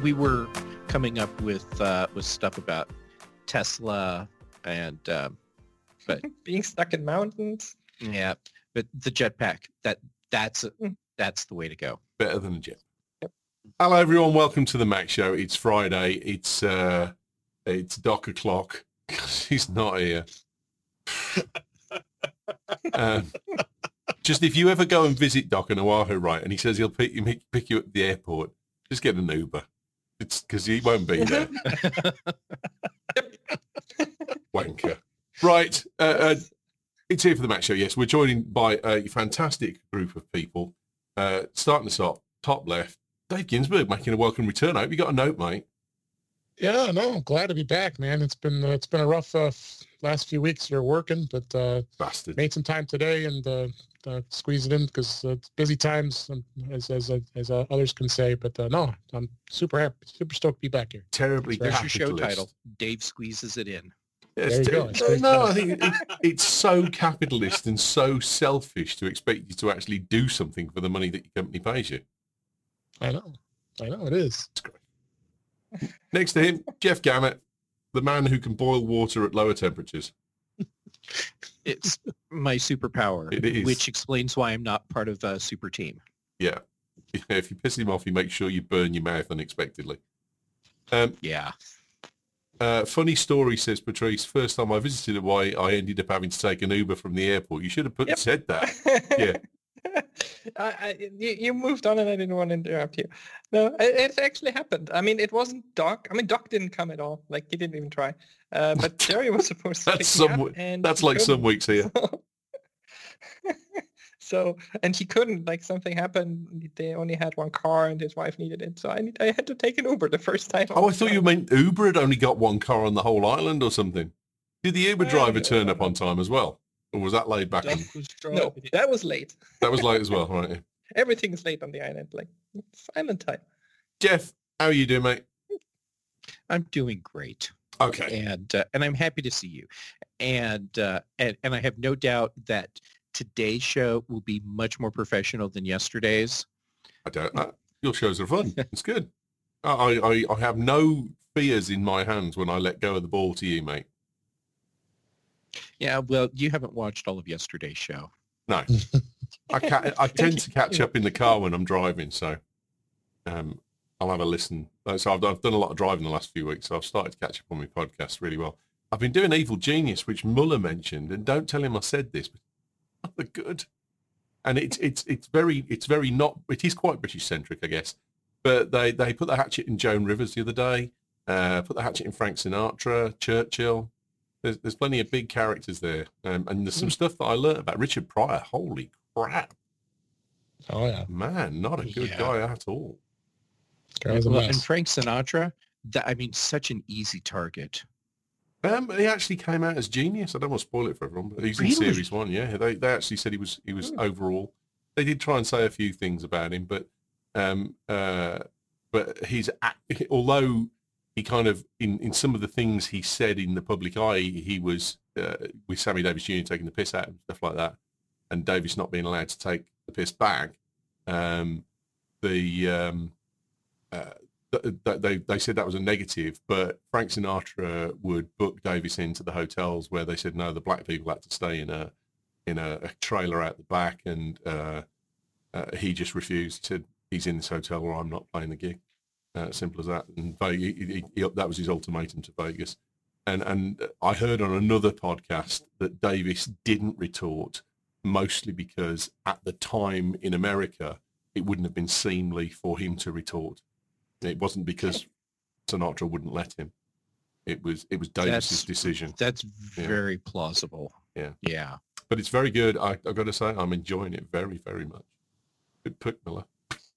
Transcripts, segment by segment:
we were coming up with stuff about Tesla and but being stuck in mountains. Yeah, but the jetpack, that's the way to go. Better than a jet. Yep. Hello everyone, welcome to the Mac Show. It's Friday. It's Doc o'clock. He's not here. Just if you ever go and visit Doc in Oahu, right, and he says he'll pick you at the airport, just get an Uber. It's because he won't be there. Wanker. Right. It's here for the Mac Show. Yes, we're joined by a fantastic group of people. Starting us off, top left, Dave Ginsburg making a welcome return. I hope you got a note, mate. Yeah, no, glad to be back, man. It's been a rough last few weeks here working, but Bastard. Made some time today and squeezed it in because it's busy times, as others can say. But no, I'm super happy, super stoked to be back here. Terribly There's capitalist. your show title. Dave squeezes it in. There you go. No, I think it's so capitalist and so selfish to expect you to actually do something for the money that your company pays you. I know it is. It's great. Next to him, Jeff Gammett, the man who can boil water at lower temperatures. It's my superpower, It is. which explains why I'm not part of a super team. Yeah. If you piss him off, you make sure you burn your mouth unexpectedly. Yeah. Funny story, says Patrice. First time I visited Hawaii, I ended up having to take an Uber from the airport. You should have said that. Yeah. You moved on and I didn't want to interrupt you. No, it actually happened. I mean, it wasn't Doc. I mean, Doc didn't come at all. Like, he didn't even try. But Jerry was supposed to pick me up. And that's like some weeks here. So, and he couldn't. Like, something happened. They only had one car and his wife needed it. So I had to take an Uber the first time. Oh, I thought you meant Uber had only got one car on the whole island or something. Did the Uber driver turn up on time as well? Or was that laid back? No, that was late. That was late as well, right? Everything is late on the island. Like, it's island time. Jeff, how are you doing, mate? I'm doing great. Okay. And I'm happy to see you. And I have no doubt that today's show will be much more professional than yesterday's. I don't. Your shows are fun. It's good. I have no fears in my hands when I let go of the ball to you, mate. Yeah, well, you haven't watched all of yesterday's show. No. I tend to catch up in the car when I'm driving, so I'll have a listen. So I've done a lot of driving the last few weeks, so I've started to catch up on my podcast really well. I've been doing Evil Genius, which Muller mentioned, and don't tell him I said this, but they're good. And it is quite British centric, I guess. But they put the hatchet in Joan Rivers the other day, put the hatchet in Frank Sinatra, Churchill. There's plenty of big characters there. And there's some stuff that I learned about Richard Pryor. Holy crap. Oh, yeah. Man, not a good guy at all. And Frank Sinatra, such an easy target. He actually came out as genius. I don't want to spoil it for everyone, but he's in series 1. Yeah, they actually said he was overall. They did try and say a few things about him, but he's although he kind of in some of the things he said in the public eye, he was with Sammy Davis Jr. taking the piss out and stuff like that, and Davis not being allowed to take the piss back. They said that was a negative, but Frank Sinatra would book Davis into the hotels where they said no, the black people had to stay in a trailer out the back, and he just refused. He said he's in this hotel or I'm not playing the gig. Simple as that. And that was his ultimatum to Vegas. And I heard on another podcast that Davis didn't retort, mostly because at the time in America it wouldn't have been seemly for him to retort. It wasn't because Sinatra wouldn't let him. It was Davis's decision. That's very plausible. Yeah. But it's very good. I've got to say, I'm enjoying it very, very much. Good pick, Miller.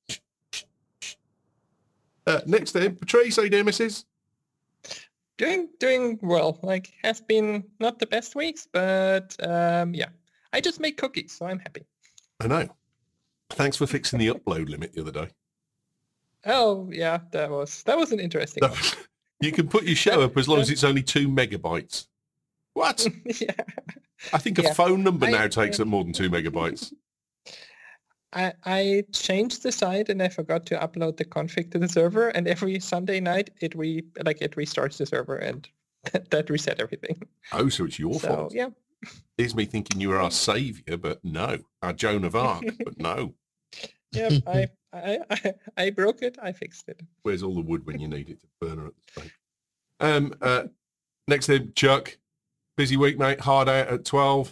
Next then, Patrice, how you doing, missus? Doing well. Like, has been not the best weeks, but yeah. I just make cookies, so I'm happy. I know. Thanks for fixing the upload limit the other day. Oh yeah, that was an interesting one. You can put your show up as long as it's only 2 megabytes. What? Yeah. I think a phone number now takes up more than 2 megabytes. I changed the site and I forgot to upload the config to the server, and every Sunday night it restarts the server and that reset everything. Oh, so it's your fault. Yeah. Here's me thinking you were our saviour, but no. Our Joan of Arc, but no. Yeah, I broke it, I fixed it. Where's all the wood when you need it to burn her at the stake? Next thing, Chuck. Busy week, mate. Hard out at 12.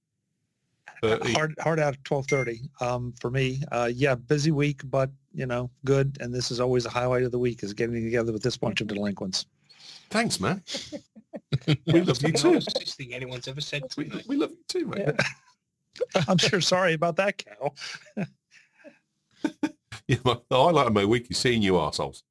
Hard out at 12:30 for me. Yeah, busy week, but good. And this is always a highlight of the week, is getting together with this bunch of delinquents. Thanks, man. We love you too. That's the nicest thing anyone's ever said to me. We love you too, mate. Yeah. I'm sure sorry about that, Cal. Yeah, the highlight of my week is seeing you arseholes.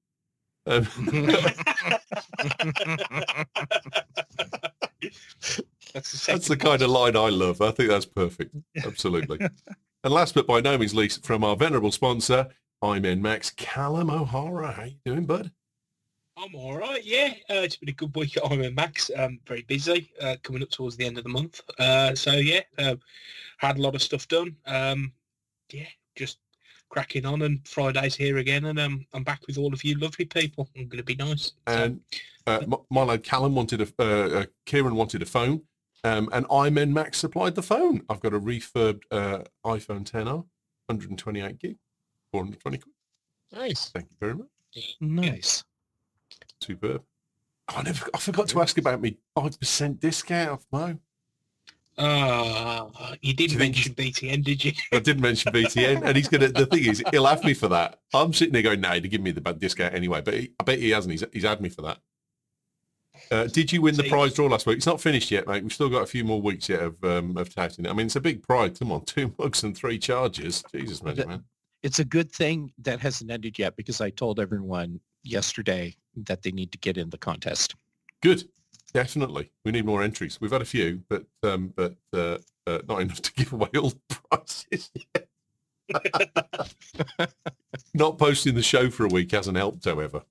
That's the kind of line I love. I think that's perfect. Absolutely. And last but by no means least, from our venerable sponsor, I'm NMAX, Callum O'Hara. How you doing, bud? I'm all right, yeah. It's been a good week at Iron Max. Very busy, coming up towards the end of the month. So, yeah, had a lot of stuff done. Yeah, just cracking on, and Friday's here again, and I'm back with all of you lovely people. I'm going to be nice. And my lad Callum wanted Kieran wanted a phone, and Iron Max supplied the phone. I've got a refurbed iPhone XR, 128 gig, 420 quid. Nice. Thank you very much. Nice. Superb. I forgot to ask about me 5% discount off Mo. You didn't mention BTN, did you? I didn't mention BTN, and the thing is, he'll have me for that. I'm sitting there going, no, to give me the bad discount anyway, but I bet he hasn't. He's had me for that. Did you win the prize draw last week? It's not finished yet, mate. We've still got a few more weeks yet of touting it. I mean, it's a big prize. Come on, 2 mugs and 3 charges. Jesus, man. It's a good thing that hasn't ended yet, because I told everyone yesterday that they need to get in the contest. Good. Definitely. We need more entries. We've had a few, but not enough to give away all the prizes yet. Not posting the show for a week hasn't helped, however.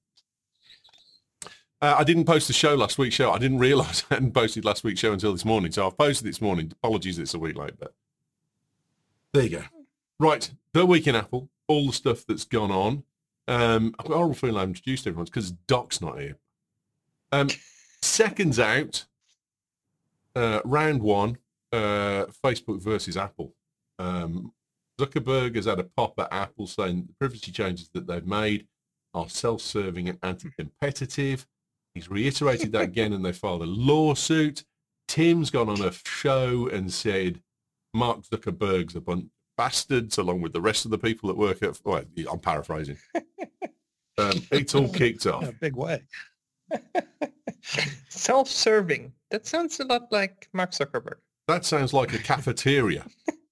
I didn't post the show last week's show. I didn't realise I hadn't posted last week's show until this morning, so I've posted it this morning. Apologies it's a week late, but there you go. Right, the week in Apple, all the stuff that's gone on. I've got a horrible feeling I've introduced everyone because Doc's not here. Seconds out, round 1, Facebook versus Apple. Zuckerberg has had a pop at Apple saying the privacy changes that they've made are self-serving and anti-competitive. He's reiterated that again, and they filed a lawsuit. Tim's gone on a show and said Mark Zuckerberg's a bunch of bastards, along with the rest of the people that work at... Well, I'm paraphrasing. It's all kicked off. In a big way. Self-serving. That sounds a lot like Mark Zuckerberg. That sounds like a cafeteria.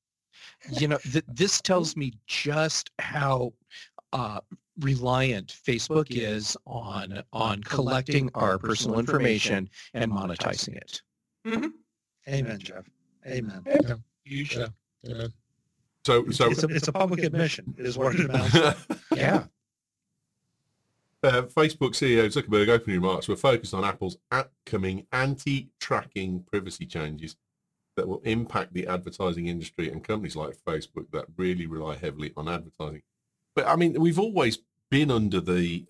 This tells me just how reliant Facebook is on collecting our personal information and monetizing it. Mm-hmm. Amen, Jeff. Amen. Yeah. Usually. Yeah. So it's a public admission, is what it amounts to. Yeah. Facebook CEO Zuckerberg opening remarks were focused on Apple's upcoming anti-tracking privacy changes that will impact the advertising industry and companies like Facebook that really rely heavily on advertising. But I mean, we've always been under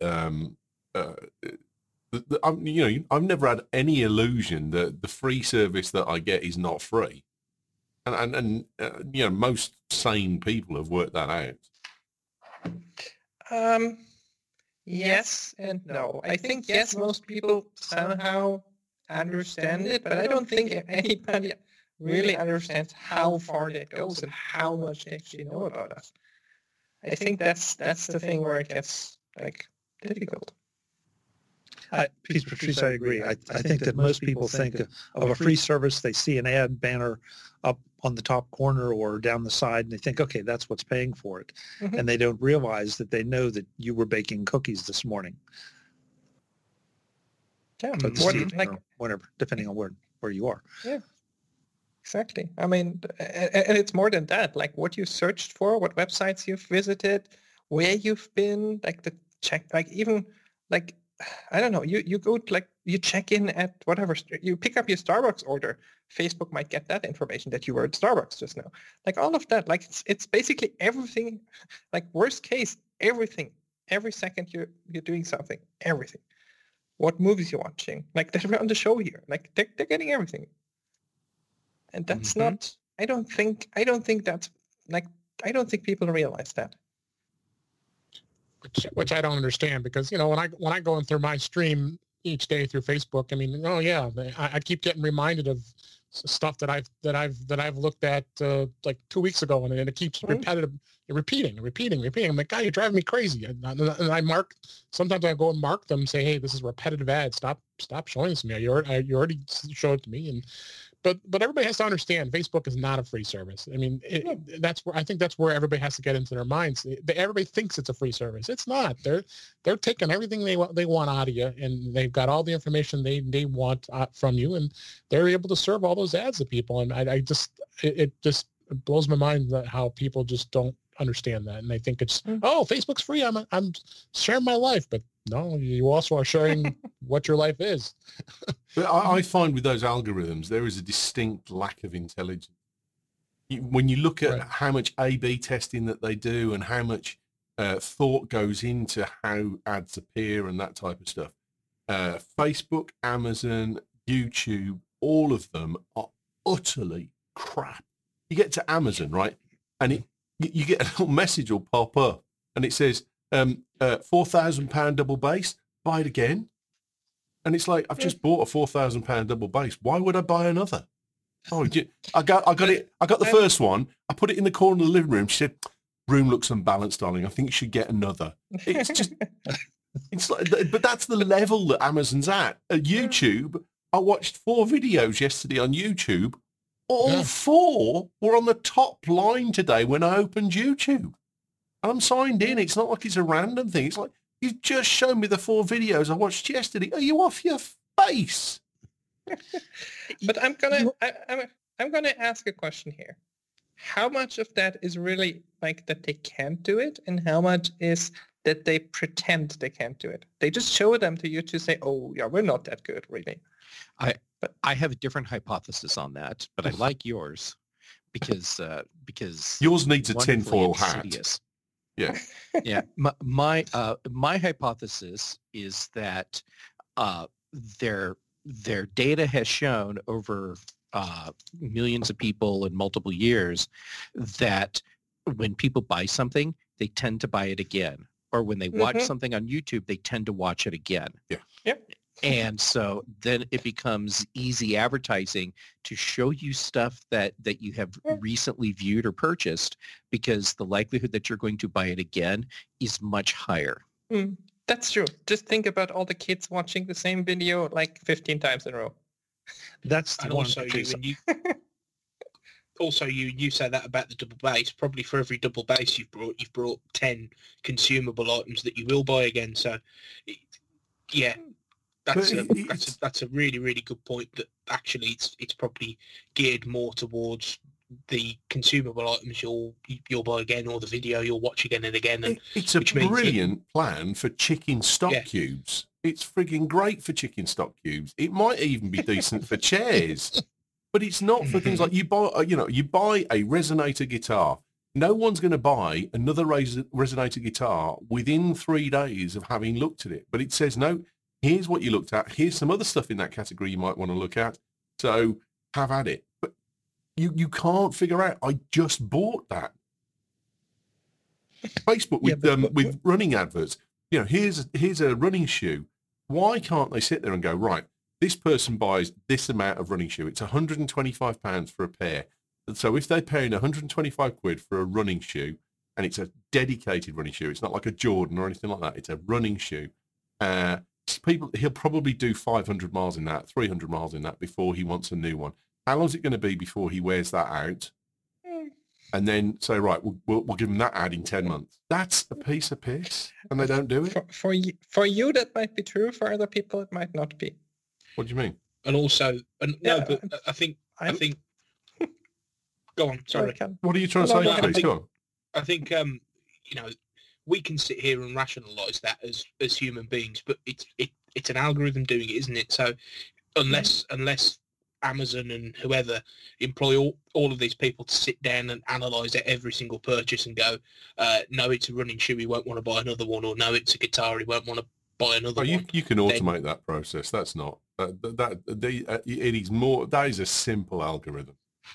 I've never had any illusion that the free service that I get is not free, and most sane people have worked that out. Yes and no. I think, yes, most people somehow understand it, but I don't think anybody really understands how far that goes and how much they actually know about us. I think that's the thing where it gets difficult. Peace Patrice, I agree. I think that most people think of a free service. They see an ad banner up on the top corner or down the side, and they think, okay, that's what's paying for it. Mm-hmm. And they don't realize that they know that you were baking cookies this morning. Yeah, whatever, depending on where you are. Yeah, exactly. I mean, and it's more than that. Like what you searched for, what websites you've visited, where you've been, like the check, like even like I don't know. You go to, like, you check in at whatever, you pick up your Starbucks order. Facebook might get that information that you were at Starbucks just now. Like all of that. Like it's basically everything. Like worst case, everything. Every second you're doing something. Everything. What movies you're watching. Like that we're on the show here. Like they're getting everything. And that's not. I don't think that's like. I don't think people realize that. Which I don't understand, because when I go in through my stream each day through Facebook, I mean, oh yeah, I keep getting reminded of stuff that I've looked at like 2 weeks ago, and it keeps repeating. I'm like, God, you're driving me crazy. And I mark. Sometimes I go and mark them, say, hey, this is repetitive ad. Stop showing this to me. You already showed it to me. And but everybody has to understand Facebook is not a free service. I mean, I think that's where everybody has to get into their minds. Everybody thinks it's a free service. It's not. They're taking everything they want out of you, and they've got all the information they want from you, and they're able to serve all those ads to people. And it just blows my mind that how people just don't understand that, and they think it's Facebook's free. I'm sharing my life, but no, you also are sharing what your life is. But I find with those algorithms, there is a distinct lack of intelligence. When you look at how much A/B testing that they do and how much thought goes into how ads appear and that type of stuff, Facebook, Amazon, YouTube, all of them are utterly crap. You get to Amazon, right? And you get a little message will pop up and it says, £4,000 double bass, buy it again. And it's like, I've just bought a £4,000 double bass. Why would I buy another? Oh, I got it. I got the first one. I put it in the corner of the living room. She said, room looks unbalanced, darling. I think you should get another. It's just, it's like, but that's the level that Amazon's at. At YouTube, I watched 4 videos yesterday on YouTube. All 4 were on the top line today when I opened YouTube. I'm signed in. It's not like it's a random thing. It's like, you've just shown me the 4 videos I watched yesterday. Are you off your face? But I'm gonna ask a question here. How much of that is really like that they can't do it, and how much is that they pretend they can't do it? They just show them to you to say, "Oh, yeah, we're not that good, really." I have a different hypothesis on that, but I like yours because yours needs a wonderfully tinfoil hat. insidious. Yeah. Yeah. My hypothesis is that their data has shown over millions of people in multiple years that when people buy something, they tend to buy it again. Or when they watch something on YouTube, they tend to watch it again. Yeah. Yep. And so then it becomes easy advertising to show you stuff that you have recently viewed or purchased, because the likelihood that you're going to buy it again is much higher. That's true. Just think about all the kids watching the same video like 15 times in a row. That's the And one. also, you say that about the double bass. Probably for every double bass you've brought 10 consumable items that you will buy again. So, yeah. That's a really, really good point, that actually it's probably geared more towards the consumable items you'll buy again, or the video you'll watch again and again. And it's a brilliant plan for chicken stock cubes. It's frigging great for chicken stock cubes. It might even be decent for chairs, but it's not for things like you buy a resonator guitar. No one's going to buy another resonator guitar within 3 days of having looked at it. But it says, no, here's what you looked at. Here's some other stuff in that category you might want to look at. So have at it. But you can't figure out, I just bought that. Facebook with running adverts. Here's a running shoe. Why can't they sit there and go, right, this person buys this amount of running shoe. It's £125 for a pair. So if they're paying 125 quid for a running shoe, and it's a dedicated running shoe, it's not like a Jordan or anything like that. It's a running shoe. He'll probably do 500 miles in that, 300 miles in that before he wants a new one. How long is it going to be before he wears that out? And then say, right, we'll give him that ad in 10 months. That's a piece of piss, and they don't do it. For you, that might be true. For other people, it might not be. What do you mean? And also, but I think. Go on. Sorry. What are you trying to say, please? Go on. I think we can sit here and rationalize that as human beings, but it's an algorithm doing it, isn't it? So unless Amazon and whoever employ all of these people to sit down and analyze every single purchase and go, no, it's a running shoe, he won't want to buy another one, or no, it's a guitar, he won't want to buy another one. You can automate that process. That's not it is more. That is a simple algorithm.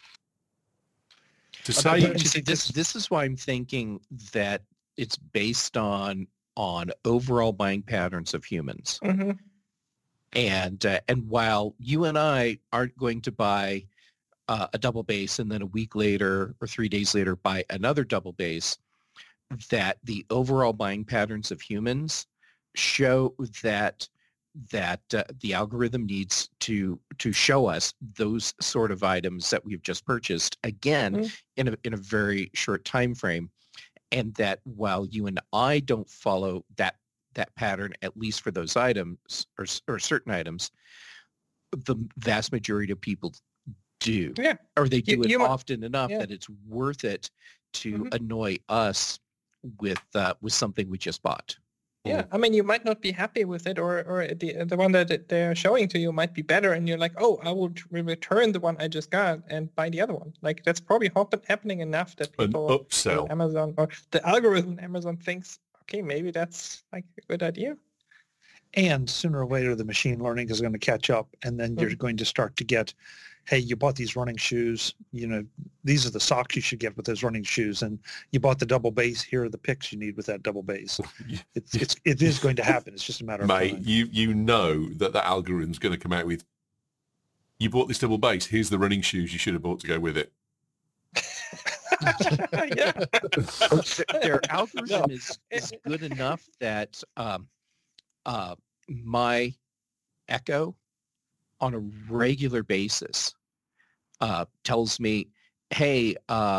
To say See, this is why I'm thinking that it's based on overall buying patterns of humans. Mm-hmm. And while you and I aren't going to buy a double bass and then a week later or 3 days later buy another double bass, that the overall buying patterns of humans show that the algorithm needs to show us those sort of items that we've just purchased again in a very short time frame, and that while you and I don't follow that pattern, at least for those items or certain items, the vast majority of people do. Yeah. Or they do it might- often enough that it's worth it to annoy us with something we just bought. Yeah, I mean, you might not be happy with it, or the one that they're showing to you might be better, and you're like, oh, I will return the one I just got and buy the other one. Like, that's probably happening enough that an people upsell. Amazon, or the algorithm Amazon thinks, okay, maybe that's like a good idea. And sooner or later, the machine learning is going to catch up, and then you're going to start to get, hey, you bought these running shoes. You know, these are the socks you should get with those running shoes, and you bought the double bass. Here are the picks you need with that double bass. It is going to happen. It's just a matter of Mate, time. you know that algorithm's going to come out with, you bought this double bass, here's the running shoes you should have bought to go with it. Yeah. Their algorithm is good enough that my Echo on a regular basis tells me, hey,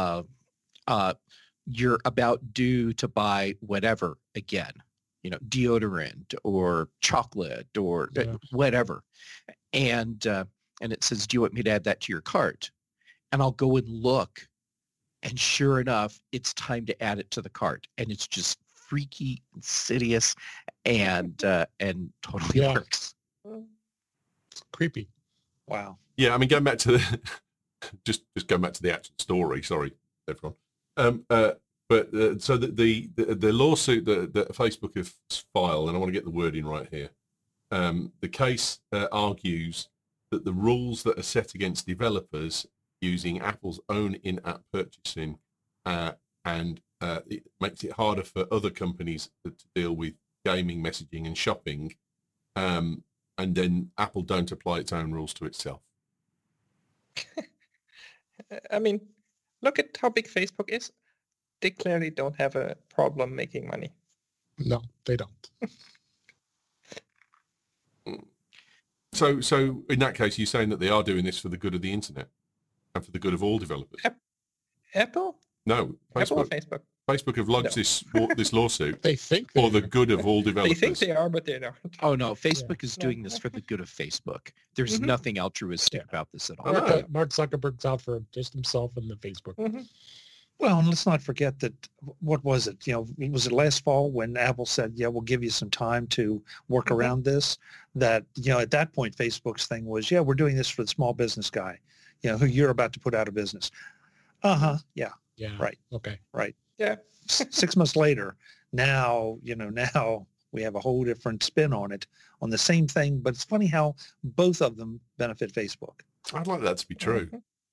you're about due to buy whatever again, you know, deodorant or chocolate or whatever. And it says, do you want me to add that to your cart? And I'll go and look. And sure enough, it's time to add it to the cart. And it's just freaky, insidious, and totally works. It's creepy. Wow. Yeah, I mean, going back to the just going back to the actual story. Sorry, everyone. So the lawsuit that Facebook have filed, and I want to get the wording right here. The case argues that the rules that are set against developers using Apple's own in-app purchasing and it makes it harder for other companies to deal with gaming, messaging, and shopping. And then Apple don't apply its own rules to itself. I mean, look at how big Facebook is. They clearly don't have a problem making money. No, they don't. So in that case, you're saying that they are doing this for the good of the internet and for the good of all developers? Apple? No, Apple or Facebook. Facebook? Facebook have lodged this lawsuit They think for the good of all They developers. think they are, but they don't. Oh, no, Facebook is doing this for the good of Facebook. There's nothing altruistic about this at all. Oh. Mark Zuckerberg's out for just himself and the Facebook. Well, and let's not forget that, what was it? You know, was it last fall when Apple said, yeah, we'll give you some time to work around this? That, you know, at that point, Facebook's thing was, yeah, we're doing this for the small business guy, you know, who you're about to put out of business. Uh-huh. Yeah. Yeah. Right. Okay. Right. Yeah. 6 months later, now we have a whole different spin on it, on the same thing. But it's funny how both of them benefit Facebook. I'd like that to be true.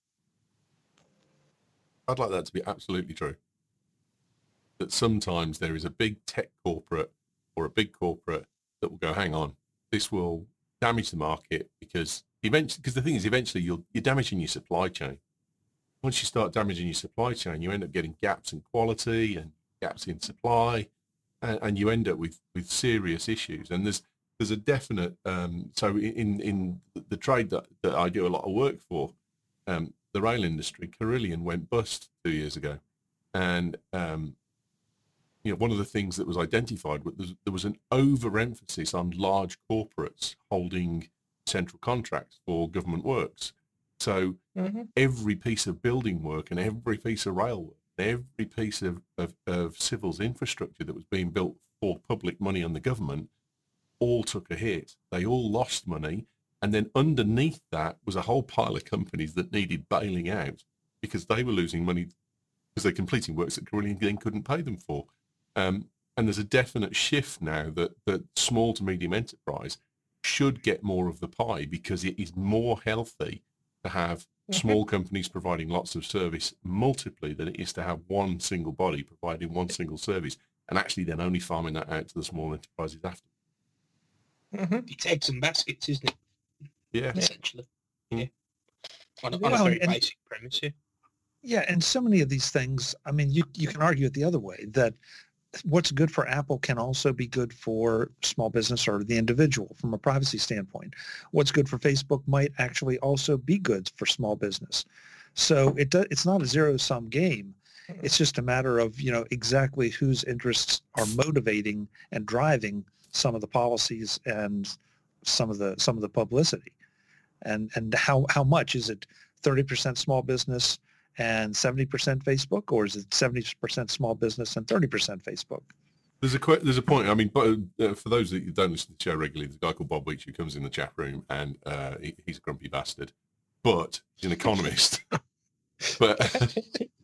I'd like that to be absolutely true. That sometimes there is a big tech corporate or a big corporate that will go, hang on, this will damage the market because the thing is, eventually you're damaging your supply chain. Once you start damaging your supply chain, you end up getting gaps in quality and gaps in supply, and you end up with serious issues. And there's a definite so in the trade that I do a lot of work for, the rail industry, Carillion went bust 2 years ago, and one of the things that was identified was there was an overemphasis on large corporates holding central contracts for government works. So every piece of building work and every piece of rail work every piece of civil's infrastructure that was being built for public money on the government all took a hit. They all lost money. And then underneath that was a whole pile of companies that needed bailing out because they were losing money because they're completing works that really then couldn't pay them for. And there's a definite shift now that small to medium enterprise should get more of the pie because it is more healthy to have small companies providing lots of service multiply than it is to have one single body providing one single service and actually then only farming that out to the small enterprises after. It's eggs and baskets, isn't it? Yeah. Essentially. Yeah. On a Well, very and- basic premise, yeah. Yeah, and so many of these things, I mean, you can argue it the other way, that what's good for Apple can also be good for small business or the individual from a privacy standpoint. What's good for Facebook might actually also be good for small business. So it's not a zero-sum game. It's just a matter of, exactly whose interests are motivating and driving some of the policies and some of the publicity. And how much is it? 30% small business and 70% Facebook, or is it 70% small business and 30% Facebook? There's a point. I mean, but for those that don't listen to the show regularly, there's a guy called Bob Weeks who comes in the chat room, and he's a grumpy bastard, but he's an economist. But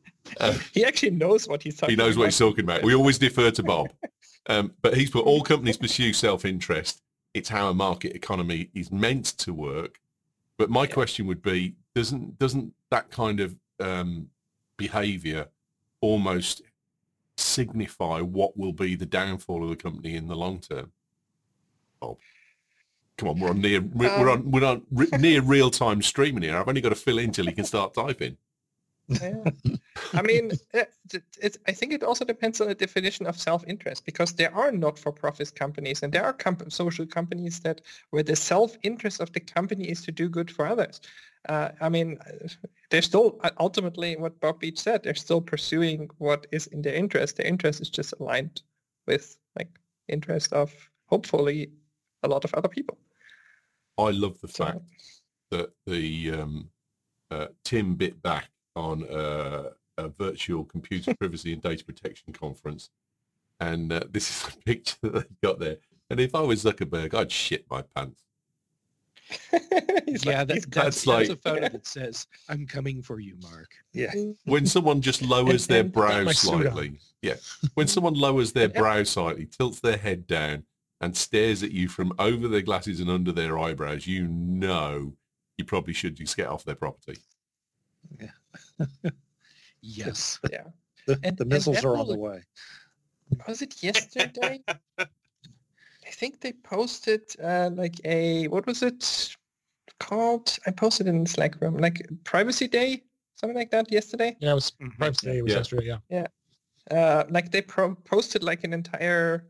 He actually knows what he's talking about. he knows what he's talking about. We always defer to Bob, but he's put all companies pursue self-interest. It's how a market economy is meant to work. But my question would be, doesn't that kind of behavior almost signify what will be the downfall of the company in the long term? Bob, come on, we're on near real time streaming here. I've only got to fill in till he can start typing. Yeah. I mean, I think it also depends on the definition of self-interest, because there are not-for-profit companies and there are social companies where the self-interest of the company is to do good for others. I mean, they're still, ultimately, what Bob Beach said, they're still pursuing what is in their interest. Their interest is just aligned with interest of, hopefully, a lot of other people. I love the fact that the Tim bit back on a virtual computer privacy and data protection conference, and this is a picture that they got there. And if I was Zuckerberg, I'd shit my pants. That's a photo that says, "I'm coming for you, Mark." Yeah. When someone just lowers their brow my suit on. slightly, when someone lowers their brow slightly, tilts their head down, and stares at you from over their glasses and under their eyebrows, you probably should just get off their property. Yes. Yeah. The missiles are on Apple- the way. Was it yesterday? I think they posted what was it called? I posted in the Slack room, Privacy Day, something like that yesterday. Yeah, it was Privacy Day. It was Yeah. yesterday. Yeah. They posted an entire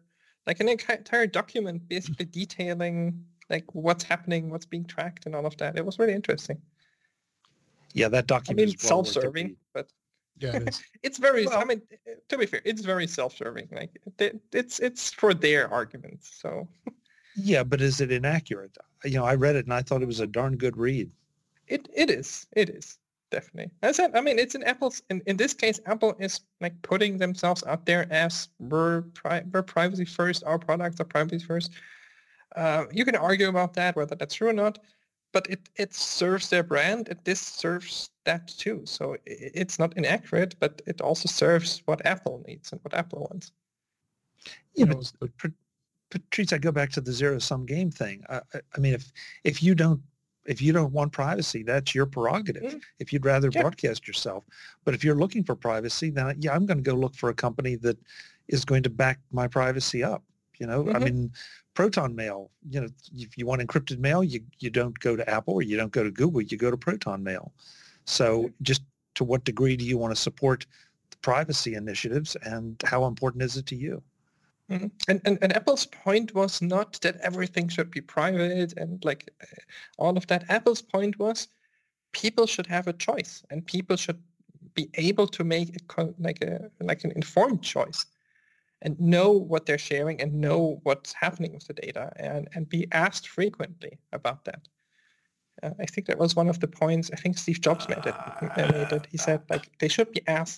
document basically detailing what's happening, what's being tracked, and all of that. It was really interesting. Yeah, that I document mean, is well worth the self-serving, read. but Yeah, it is. it's very. Well- I mean, to be fair, it's very self-serving. It's for their arguments. So Yeah, but is it inaccurate? I read it and I thought it was a darn good read. it is definitely. As I said, I mean, it's in Apple's. In this case, Apple is putting themselves out there as we're privacy first. Our products are privacy first. You can argue about that, whether that's true or not, but it serves their brand, and this serves that too. So it's not inaccurate, but it also serves what Apple needs and what Apple wants. Yeah, That but was the- Patrice, I go back to the zero-sum game thing. I mean, if you don't want privacy, that's your prerogative. Mm. If you'd rather Sure. broadcast yourself, but if you're looking for privacy, then I'm going to go look for a company that is going to back my privacy up. I Mhm. mean, Proton Mail. If you want encrypted mail, you don't go to Apple or you don't go to Google. You go to Proton Mail. So, just to what degree do you want to support the privacy initiatives, and how important is it to you? Mhm. And Apple's point was not that everything should be private and all of that. Apple's point was people should have a choice, and people should be able to make an informed choice and know what they're sharing and know what's happening with the data, and be asked frequently about that. I think that was one of the points. I think Steve Jobs made it. He said they should be asked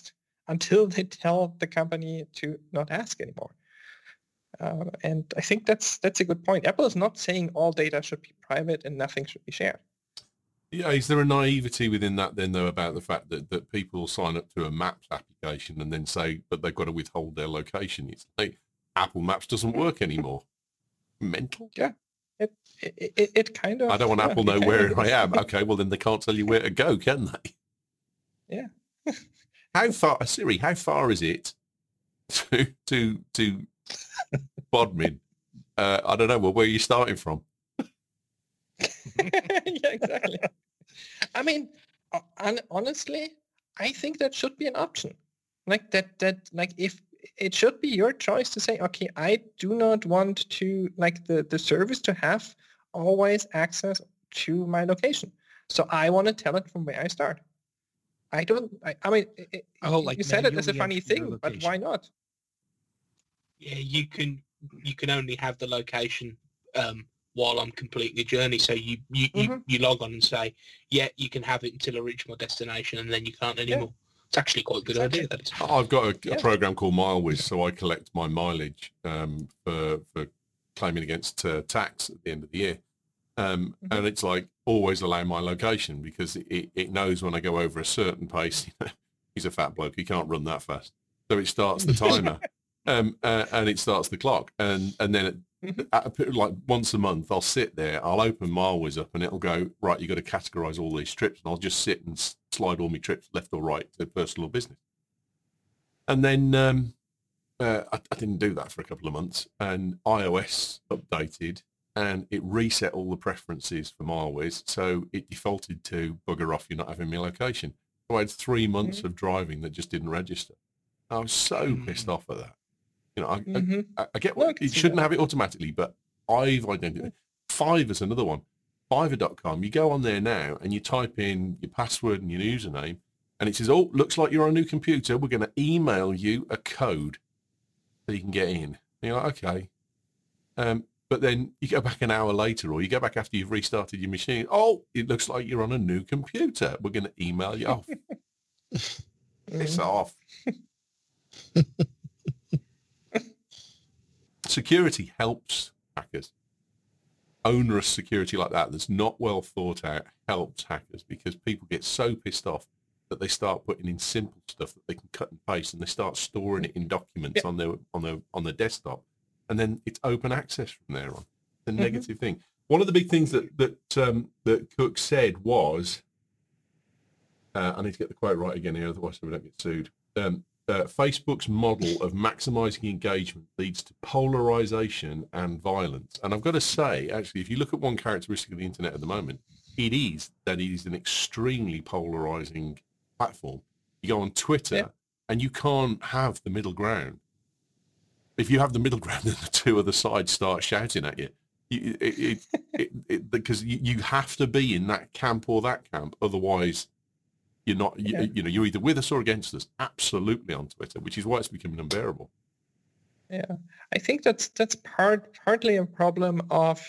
until they tell the company to not ask anymore. And I think that's a good point. Apple is not saying all data should be private and nothing should be shared. Yeah, is there a naivety within that then, though, about the fact that people sign up to a Maps application and then say, but they've got to withhold their location? It's like Apple Maps doesn't work anymore. Mental? Yeah, it kind of... I don't want Apple to know where I am. Okay, well, then they can't tell you where to go, can they? Yeah. How far, Siri, how far is it to Bodmin? I don't know. Well, where are you starting from? Yeah, exactly. I mean, honestly, I think that should be an option. Like like if it should be your choice to say, okay, I do not want to like the service to have always access to my location. So I want to tell it from where I start. I mean, you said it as a funny thing, but why not? Yeah, you can only have the location while I'm completing a journey. So you log on and say, yeah, you can have it until I reach my destination, and then you can't anymore. Yeah. It's actually quite a good idea. That is. I've got a program called MileWiz, so I collect my mileage for claiming against tax at the end of the year. And it's like always allow my location because it knows when I go over a certain pace. He's a fat bloke, he can't run that fast, so it starts the timer. And it starts the clock, and then like once a month I'll sit there, I'll open MileWiz up, and it'll go, right, you got to categorize all these trips, and I'll just sit and slide all my trips left or right to personal or business. And then I didn't do that for a couple of months, and iOS updated, and it reset all the preferences for MileWiz, so it defaulted to bugger off, you're not having my location. So I had 3 months of driving that just didn't register. I was so pissed off at that. You know, I get what it shouldn't have it automatically, but I've identified. Fiverr's another one. Fiverr.com. You go on there now and you type in your password and your username, and it says, "Oh, looks like you're on a new computer. We're going to email you a code so you can get in." And you're like, okay. But then you go back an hour later, or you go back after you've restarted your machine. Oh, it looks like you're on a new computer. We're going to email you off. Piss off. Security helps hackers. Onerous security like that that's not well thought out helps hackers, because people get so pissed off that they start putting in simple stuff that they can cut and paste, and they start storing it in documents on their desktop, and then it's open access from there on. The negative thing. One of the big things that Cook said was, I need to get the quote right again here, otherwise we don't get sued. Facebook's model of maximizing engagement leads to polarization and violence. And I've got to say, actually, if you look at one characteristic of the internet at the moment, it is that it is an extremely polarizing platform. You go on Twitter and you can't have the middle ground. If you have the middle ground, then the two other sides start shouting at you. Because you have to be in that camp or that camp. Otherwise, you're not, you know, you're either with us or against us, absolutely, on Twitter, which is why it's becoming unbearable. Yeah, I think that's partly a problem of,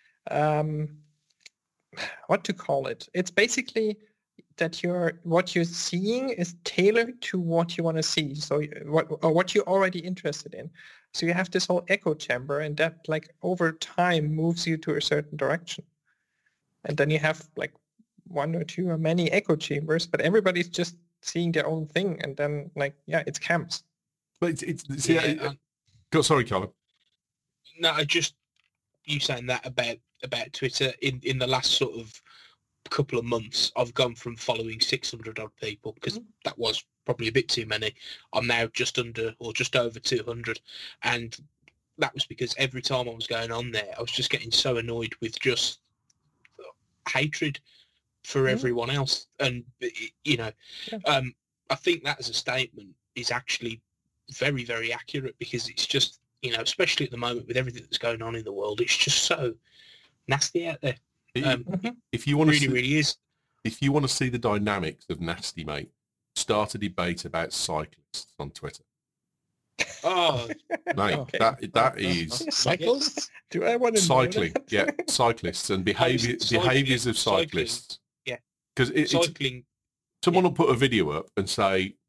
what to call it. It's basically that what you're seeing is tailored to what you want to see. So what you're already interested in. So you have this whole echo chamber, and that like over time moves you to a certain direction. And then you have like one or two or many echo chambers, but everybody's just seeing their own thing, and then like it's camps. But sorry, Colin. No, you saying that about Twitter in the last sort of couple of months, I've gone from following 600 odd people, because that was probably a bit too many. I'm now just under or just over 200, and that was because every time I was going on there, I was just getting so annoyed with just hatred for everyone else. And you know, I think that as a statement is actually very, very accurate, because it's just, you know, especially at the moment with everything that's going on in the world, it's just so nasty out there. If you want to really is. If you want to see the dynamics of nasty, mate, start a debate about cyclists on Twitter. Oh, mate, okay. that is cyclists. Do I want to cycling? Yeah, cyclists and behaviors of cyclists. Yeah, because cycling. Someone will put a video up and say,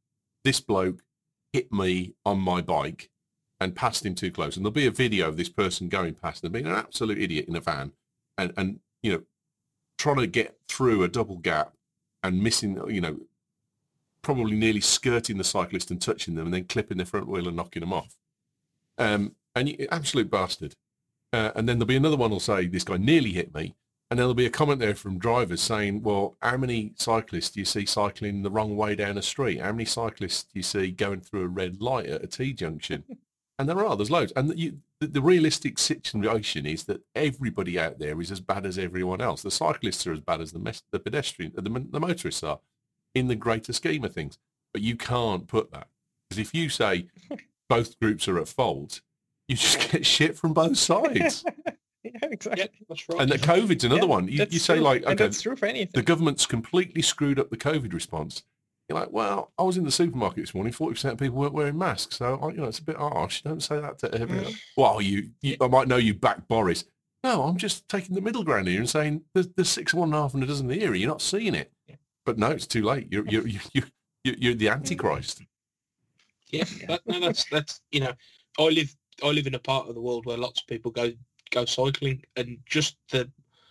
this bloke hit me on my bike and passed him too close. And there'll be a video of this person going past and being an absolute idiot in a van and you know, trying to get through a double gap and missing, you know, probably nearly skirting the cyclist and touching them and then clipping their front wheel and knocking them off. And you, absolute bastard. And then there'll be another one who'll say, this guy nearly hit me. And there'll be a comment there from drivers saying, well, how many cyclists do you see cycling the wrong way down a street? How many cyclists do you see going through a red light at a T-junction? And there's loads. And the realistic situation is that everybody out there is as bad as everyone else. The cyclists are as bad as the pedestrians, the motorists are, in the greater scheme of things. But you can't put that. Because if you say both groups are at fault, you just get shit from both sides. Yeah, exactly. Yeah, that's right. And the COVID's another one. You say true. like, And okay, that's true for anything. the government's completely screwed up the COVID response. You're like, well, I was in the supermarket this morning, 40% of people weren't wearing masks. So, you know, it's a bit harsh. Don't say that to everyone. Well, I might know you back Boris. No, I'm just taking the middle ground here and saying there's 6 of one, half and a dozen here. You're not seeing it. But no, it's too late. You're the Antichrist. Yeah, that's you know, I live in a part of the world where lots of people go cycling, and just the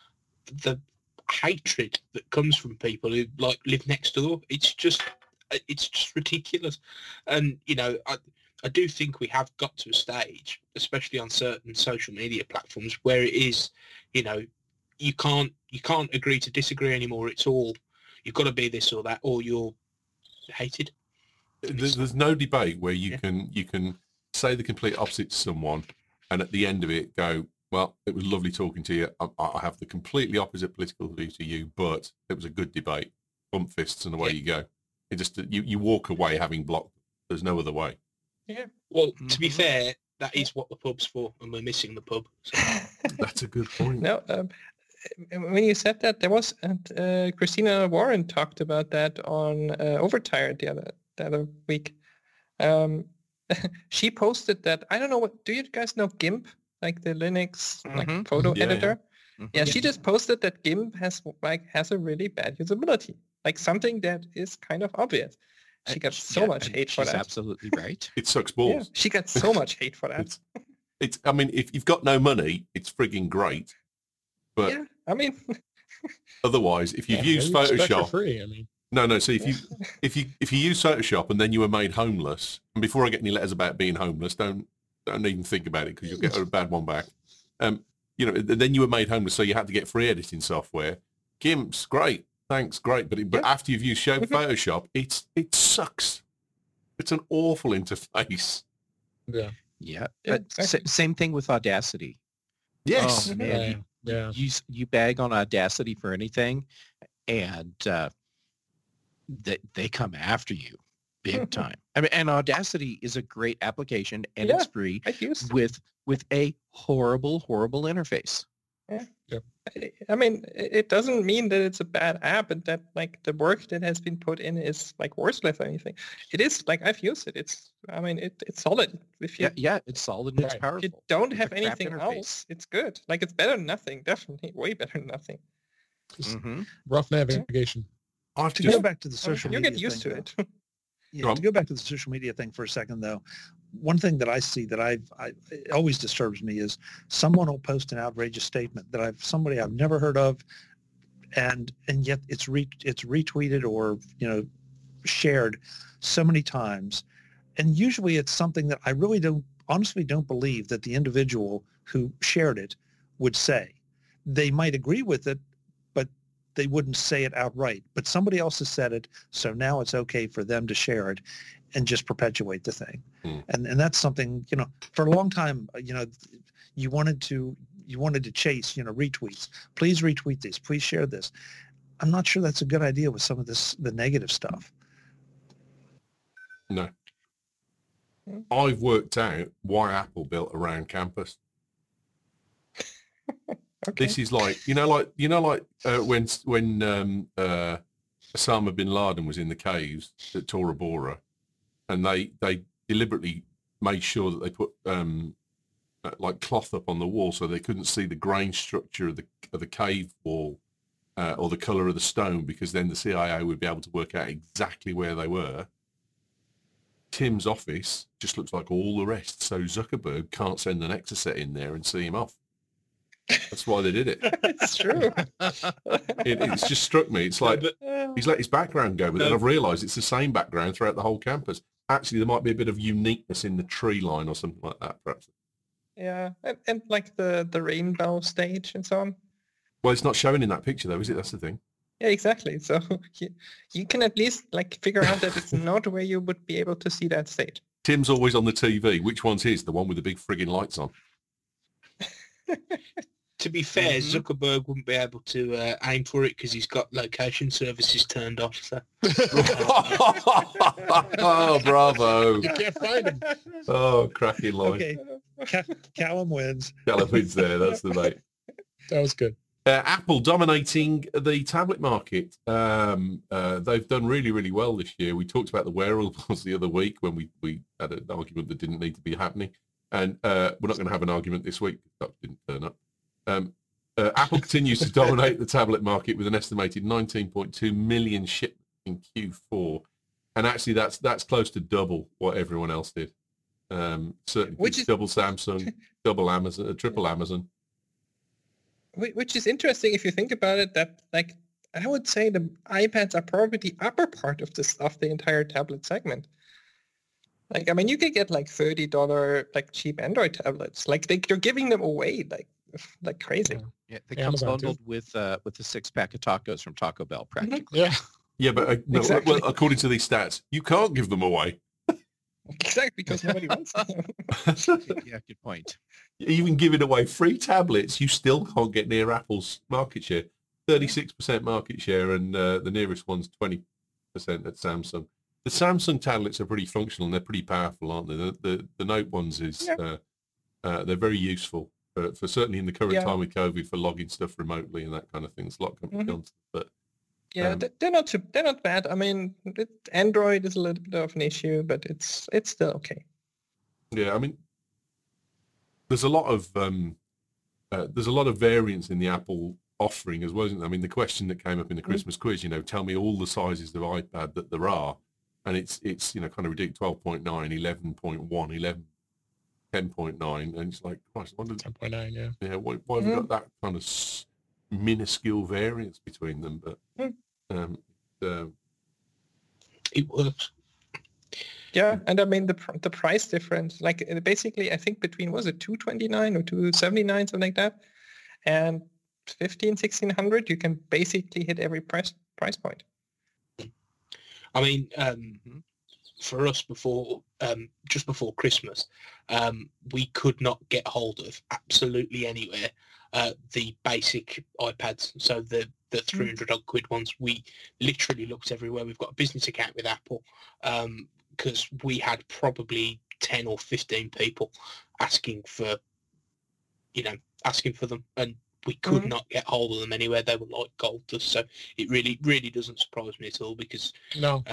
hatred that comes from people who like live next door, it's just ridiculous. And you know, I do think we have got to a stage, especially on certain social media platforms, where it is, you know, you can't agree to disagree anymore. It's all, you've got to be this or that, or you're hated. There's no debate where you can say the complete opposite to someone, and at the end of it go, well, it was lovely talking to you. I have the completely opposite political view to you, but it was a good debate. Bump fists and away you go. It just you walk away having blocked. There's no other way. Yeah. Well, to be fair, that is what the pub's for, and we're missing the pub. So. That's a good point. No, when you said that, there was Christina Warren talked about that on Overtired the other week. She posted that, I don't know what, do you guys know GIMP, like the Linux like photo editor? Yeah, she just posted that GIMP has a really bad usability, like something that is kind of obvious. She got so much hate for that. She's absolutely right. It sucks balls. Yeah, she got so much hate for that. It's. I mean, if you've got no money, it's frigging great. But yeah, I mean, otherwise, if you've used you expect for Photoshop, free. I mean, no. So if you use Photoshop and then you were made homeless, and before I get any letters about being homeless, don't even think about it because you'll get a bad one back. You know, then you were made homeless, so you had to get free editing software. GIMP's great, thanks, great, but after you've used Photoshop, it sucks. It's an awful interface. yeah. Yeah, but same thing with Audacity. Yes. Oh, man, Yeah. you bag on Audacity for anything, and they come after you big time. I mean, and Audacity is a great application, and it's free I use with a horrible interface. Yeah. Yep. I mean, it doesn't mean that it's a bad app and that like the work that has been put in is like worthless or anything. It is like I've used it. It's solid. If you It's solid and it's Right. powerful. you don't It's have a crap anything interface. else, it's good. Like it's better than nothing. Definitely way better than nothing. Mhm. Rough navigation. I've To just go back to the social You media get used thing, to it. Yeah, Go on. to go back to the social media thing for a second, though, one thing that I see that it always disturbs me is someone will post an outrageous statement that somebody I've never heard of, and yet it's retweeted or shared so many times, and usually it's something that I really honestly don't believe that the individual who shared it would say. They might agree with it, but they wouldn't say it outright. But somebody else has said it, so now it's okay for them to share it and just perpetuate the thing. And that's something, for a long time, you wanted to chase, retweets. Please retweet this. Please share this. I'm not sure that's a good idea with some of the negative stuff. No. I've worked out why Apple built a round campus. Okay. This is like when Osama bin Laden was in the caves at Tora Bora, and they deliberately made sure that they put like cloth up on the wall so they couldn't see the grain structure of the cave wall or the color of the stone, because then the CIA would be able to work out exactly where they were. Tim's office just looks like all the rest, so Zuckerberg can't send an Exocet in there and see him off. That's why they did it. It's true. It's just struck me. It's like he's let his background go, but then I've realised it's the same background throughout the whole campus. Actually, there might be a bit of uniqueness in the tree line or something like that, perhaps. Yeah, and like the rainbow stage and so on. Well, it's not showing in that picture, though, is it? That's the thing. Yeah, exactly. So you can at least like figure out that it's not where you would be able to see that stage. Tim's always on the TV. Which one's his? The one with the big frigging lights on. To be fair, Zuckerberg wouldn't be able to aim for it because he's got location services turned off. So. Oh, bravo. You can't find him. Oh, cracking line. Okay, Callum wins. Callum wins there. That's the mate. That was good. Apple dominating the tablet market. They've done really, really well this year. We talked about the wearables the other week when we had an argument that didn't need to be happening. And we're not going to have an argument this week because that didn't turn up. Apple continues to dominate the tablet market with an estimated 19.2 million shipments in Q4. And actually, that's close to double what everyone else did. Certainly, Which is double Samsung, double Amazon, triple Amazon. Which is interesting if you think about it. That like I would say the iPads are probably the upper part of the entire tablet segment. Like I mean, you could get like $30 like cheap Android tablets. Like you're giving them away like crazy. Yeah, they come Amazon bundled with the 6-pack of tacos from Taco Bell, practically. Yeah. Yeah, but no, Exactly. well, according to these stats, you can't give them away. Exactly, because nobody wants them. Yeah, good point. Even giving away free tablets, you still can't get near Apple's market share. 36% market share, and the nearest one's 20% at Samsung. The Samsung tablets are pretty functional and they're pretty powerful, aren't they? The Note ones they're very useful for certainly in the current time with COVID for logging stuff remotely and that kind of thing. It's a lot of company content, but Yeah, they're not bad. I mean, Android is a little bit of an issue, but it's still okay. yeah, I mean, there's a lot of variance in the Apple offering as well, isn't there? I mean, the question that came up in the Christmas quiz, tell me all the sizes of iPad that there are, and it's kind of ridiculous: 12.9, 11.1, 11, 10.9, and it's like, Christ, I wonder, 10.9, yeah. yeah, why have we got that kind of minuscule variance between them? But It works. Yeah, and I mean the price difference, like basically, I think between was it $229 or $279, something like that, and $1,500-1,600, you can basically hit every price point. I mean, for us just before Christmas, we could not get hold of absolutely anywhere the basic iPads. So the 300 odd quid ones, we literally looked everywhere. We've got a business account with Apple because we had probably 10 or 15 people asking for them, and we could not get hold of them anywhere. They were like gold dust. So it really, really doesn't surprise me at all because No.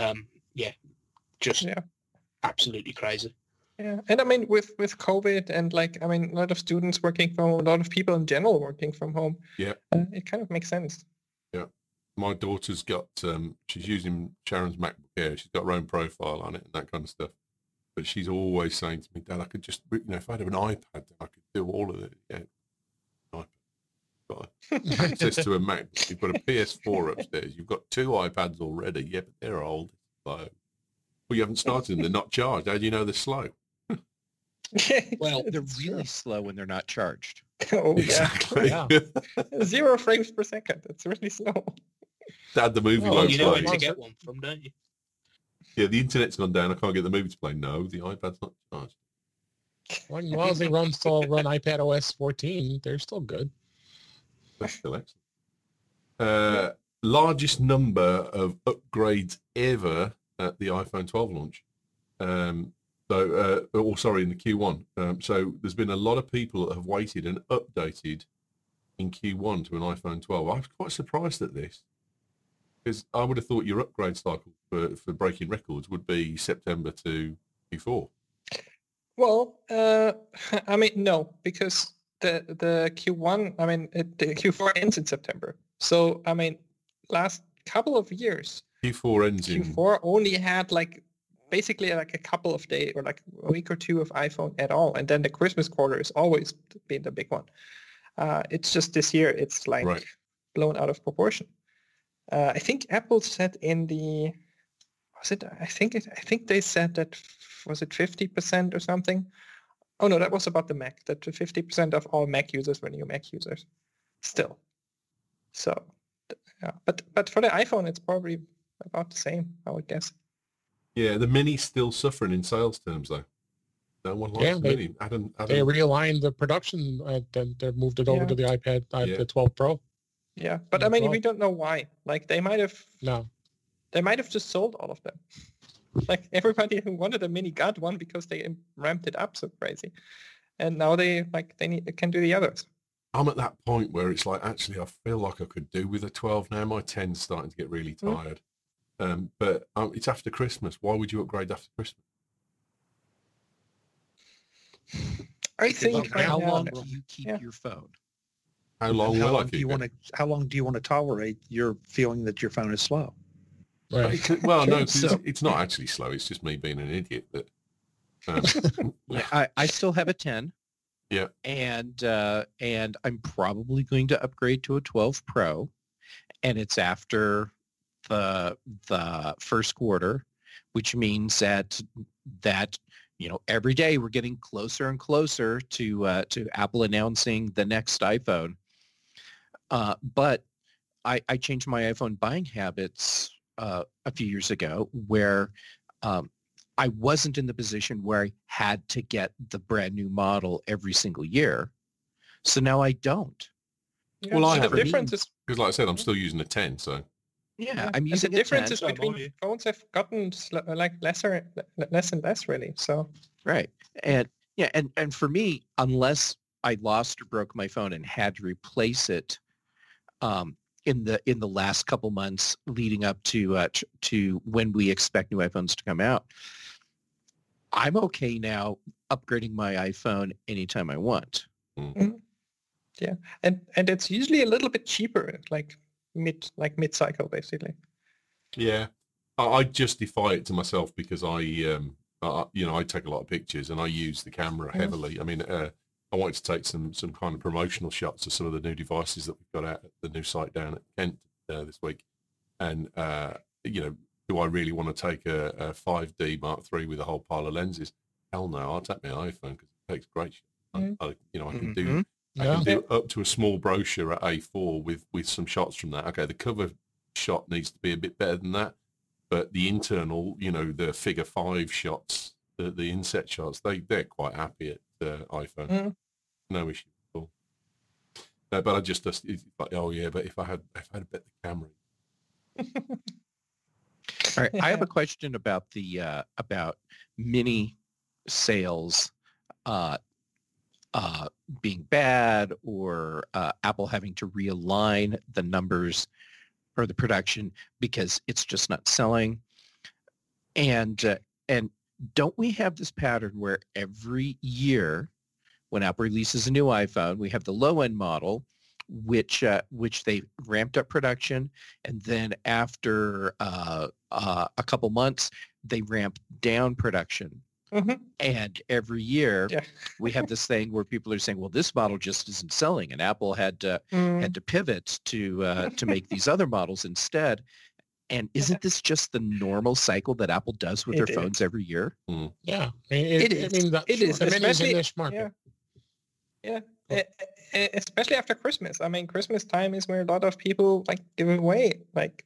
Absolutely crazy. Yeah, and I mean with COVID and like I mean a lot of students working from home, a lot of people in general working from home. Yeah, it kind of makes sense. yeah. My daughter's got she's using Sharon's MacBook Air. She's got her own profile on it and that kind of stuff. But she's always saying to me, Dad, I could just if I had an iPad, I could do all of it. Yeah, got access to a Mac. You've got a PS4 upstairs. You've got 2 iPads already. Yeah, but they're old. Slow. Well, you haven't started them. They're not charged. How do you know they're slow? Well, They're really slow when they're not charged. Oh Exactly. Yeah. yeah, 0 frames per second. It's really slow. Dad, the movie Oh, won't you know play. where to get one from, don't you? Yeah, the internet's gone down. I can't get the movie to play. No, the iPad's not charged. Well, as long as they still run iPad OS 14, they're still good. That's still excellent. Largest number of upgrades ever at the iPhone 12 launch. In the Q1. So there's been a lot of people that have waited and updated in Q1 to an iPhone 12. I was quite surprised at this because I would have thought your upgrade cycle for breaking records would be September to Q4. Well, I mean no, because the Q1, I mean the Q4 ends in September. So I mean, last couple of years, Q4 ends in Q4 only had like basically like a couple of days or like a week or two of iPhone at all. And then the Christmas quarter has always been the big one. It's just this year, it's like Right. blown out of proportion. I think Apple said in the, was it? I think they said that, was it 50% or something? Oh no, that was about the Mac. That 50% of all Mac users were new Mac users, still. So, yeah. But for the iPhone, it's probably about the same, I would guess. Yeah, the Mini's still suffering in sales terms, though. No one likes Yeah, the they- Mini. Adam, They realigned the production and they moved it over to the iPad, Yeah. the 12 Pro. Yeah, but No I mean, problem. we don't know why. Like they might have just sold all of them. Like everybody who wanted a Mini got one because they ramped it up so crazy, and now they can do the others. I'm at that point where it's like, actually, I feel like I could do with a 12 now. My 10's starting to get really tired. But it's after Christmas. Why would you upgrade after Christmas? I think. How yeah, long will you keep Yeah. your phone? How long And will I long keep do you it? want to? How long do you want to tolerate your feeling that your phone is slow? Right. Well, no, 'cause So- it's not actually slow. It's just me being an idiot. But I still have a 10. Yeah. And I'm probably going to upgrade to a 12 Pro, and it's after the first quarter, which means that every day we're getting closer and closer to Apple announcing the next iPhone. But I changed my iPhone buying habits a few years ago, where I wasn't in the position where I had to get the brand new model every single year. So now I don't. yeah, Well, I so the haven't. difference is because, like I said, I'm still using a 10. So Yeah, I'm and using the a difference 10. is So am between I. phones have gotten like less and less really. So Right. And yeah, and for me, unless I lost or broke my phone and had to replace it in the last couple months leading up to when we expect new iPhones to come out, I'm okay now upgrading my iPhone anytime I want. yeah, and it's usually a little bit cheaper, like mid cycle basically. yeah, I justify it to myself because I take a lot of pictures and I use the camera heavily. I mean, I wanted to take some kind of promotional shots of some of the new devices that we've got out at the new site down at Kent this week. And, do I really want to take a 5D Mark III with a whole pile of lenses? Hell no, I'll take my iPhone because it takes great shots. I can do I can do up to a small brochure at A4 with some shots from that. Okay, the cover shot needs to be a bit better than that, but the internal, the figure 5 shots, the inset shots, they're quite happy at iPhone. No issue at all. But I just it's like, oh yeah, but if I had a better camera. All right. I have a question about the Mini sales being bad, or Apple having to realign the numbers or the production because it's just not selling. And don't we have this pattern where every year when Apple releases a new iPhone, we have the low-end model, which they ramped up production, and then after a couple months, they ramped down production. And every year we have this thing where people are saying, well, this model just isn't selling, and Apple had to pivot to make these other models instead. And isn't this just the normal cycle that Apple does with their phones every year? Yeah, I mean, it is. The Mini is a niche market. Yeah. Especially after Christmas. I mean, Christmas time is where a lot of people like give away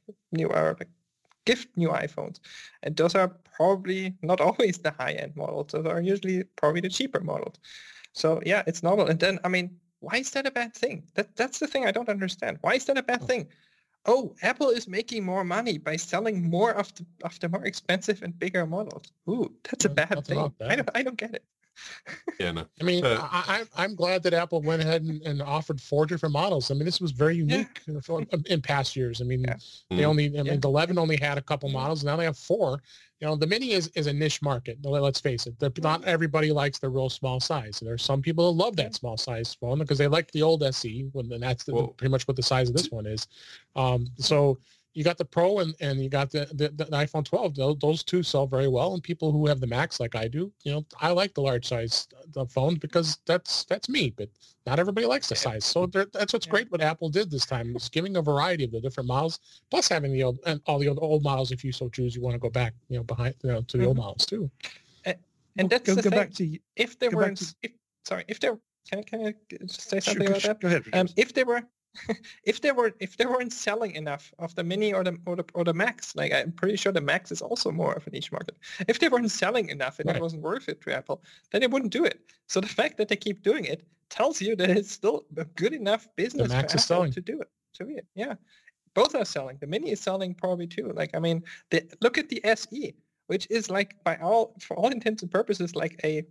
gift new iPhones, and those are probably not always the high-end models. Those are usually probably the cheaper models. So yeah, it's normal. And then I mean, why is that a bad thing? That's the thing I don't understand. Why is that a bad thing? Oh, Apple is making more money by selling more of the more expensive and bigger models. Ooh, that's a bad thing. I don't get it. Yeah, no. I mean, I'm glad that Apple went ahead and offered 4 different models. I mean, this was very unique in past years. I mean, they only, the 11 only had a couple models. Now they have 4. The Mini is a niche market. Let's face it. Not everybody likes the real small size. There's some people who love that small size phone because they like the old SE, and that's pretty much what the size of this one is. So, you got the Pro and you got the iPhone 12. Those two sell very well, and people who have the Max like I do, I like the large size phone because that's me. But not everybody likes the size, so that's what's great. What Apple did this time is giving a variety of the different models, plus having the old and all the old models if you so choose. You want to go back, behind to the old models too. And that's the go thing. back to If there were, if there, can I just say something about that? Go ahead. If they weren't selling enough of the Mini or the Max, like I'm pretty sure the Max is also more of a niche market. If they weren't selling enough and it wasn't worth it to Apple, then they wouldn't do it. So the fact that they keep doing it tells you that it's still a good enough business the Max for is Apple selling. to do it. Yeah, both are selling. The Mini is selling probably too. Like I mean, look at the SE, which is like for all intents and purposes like it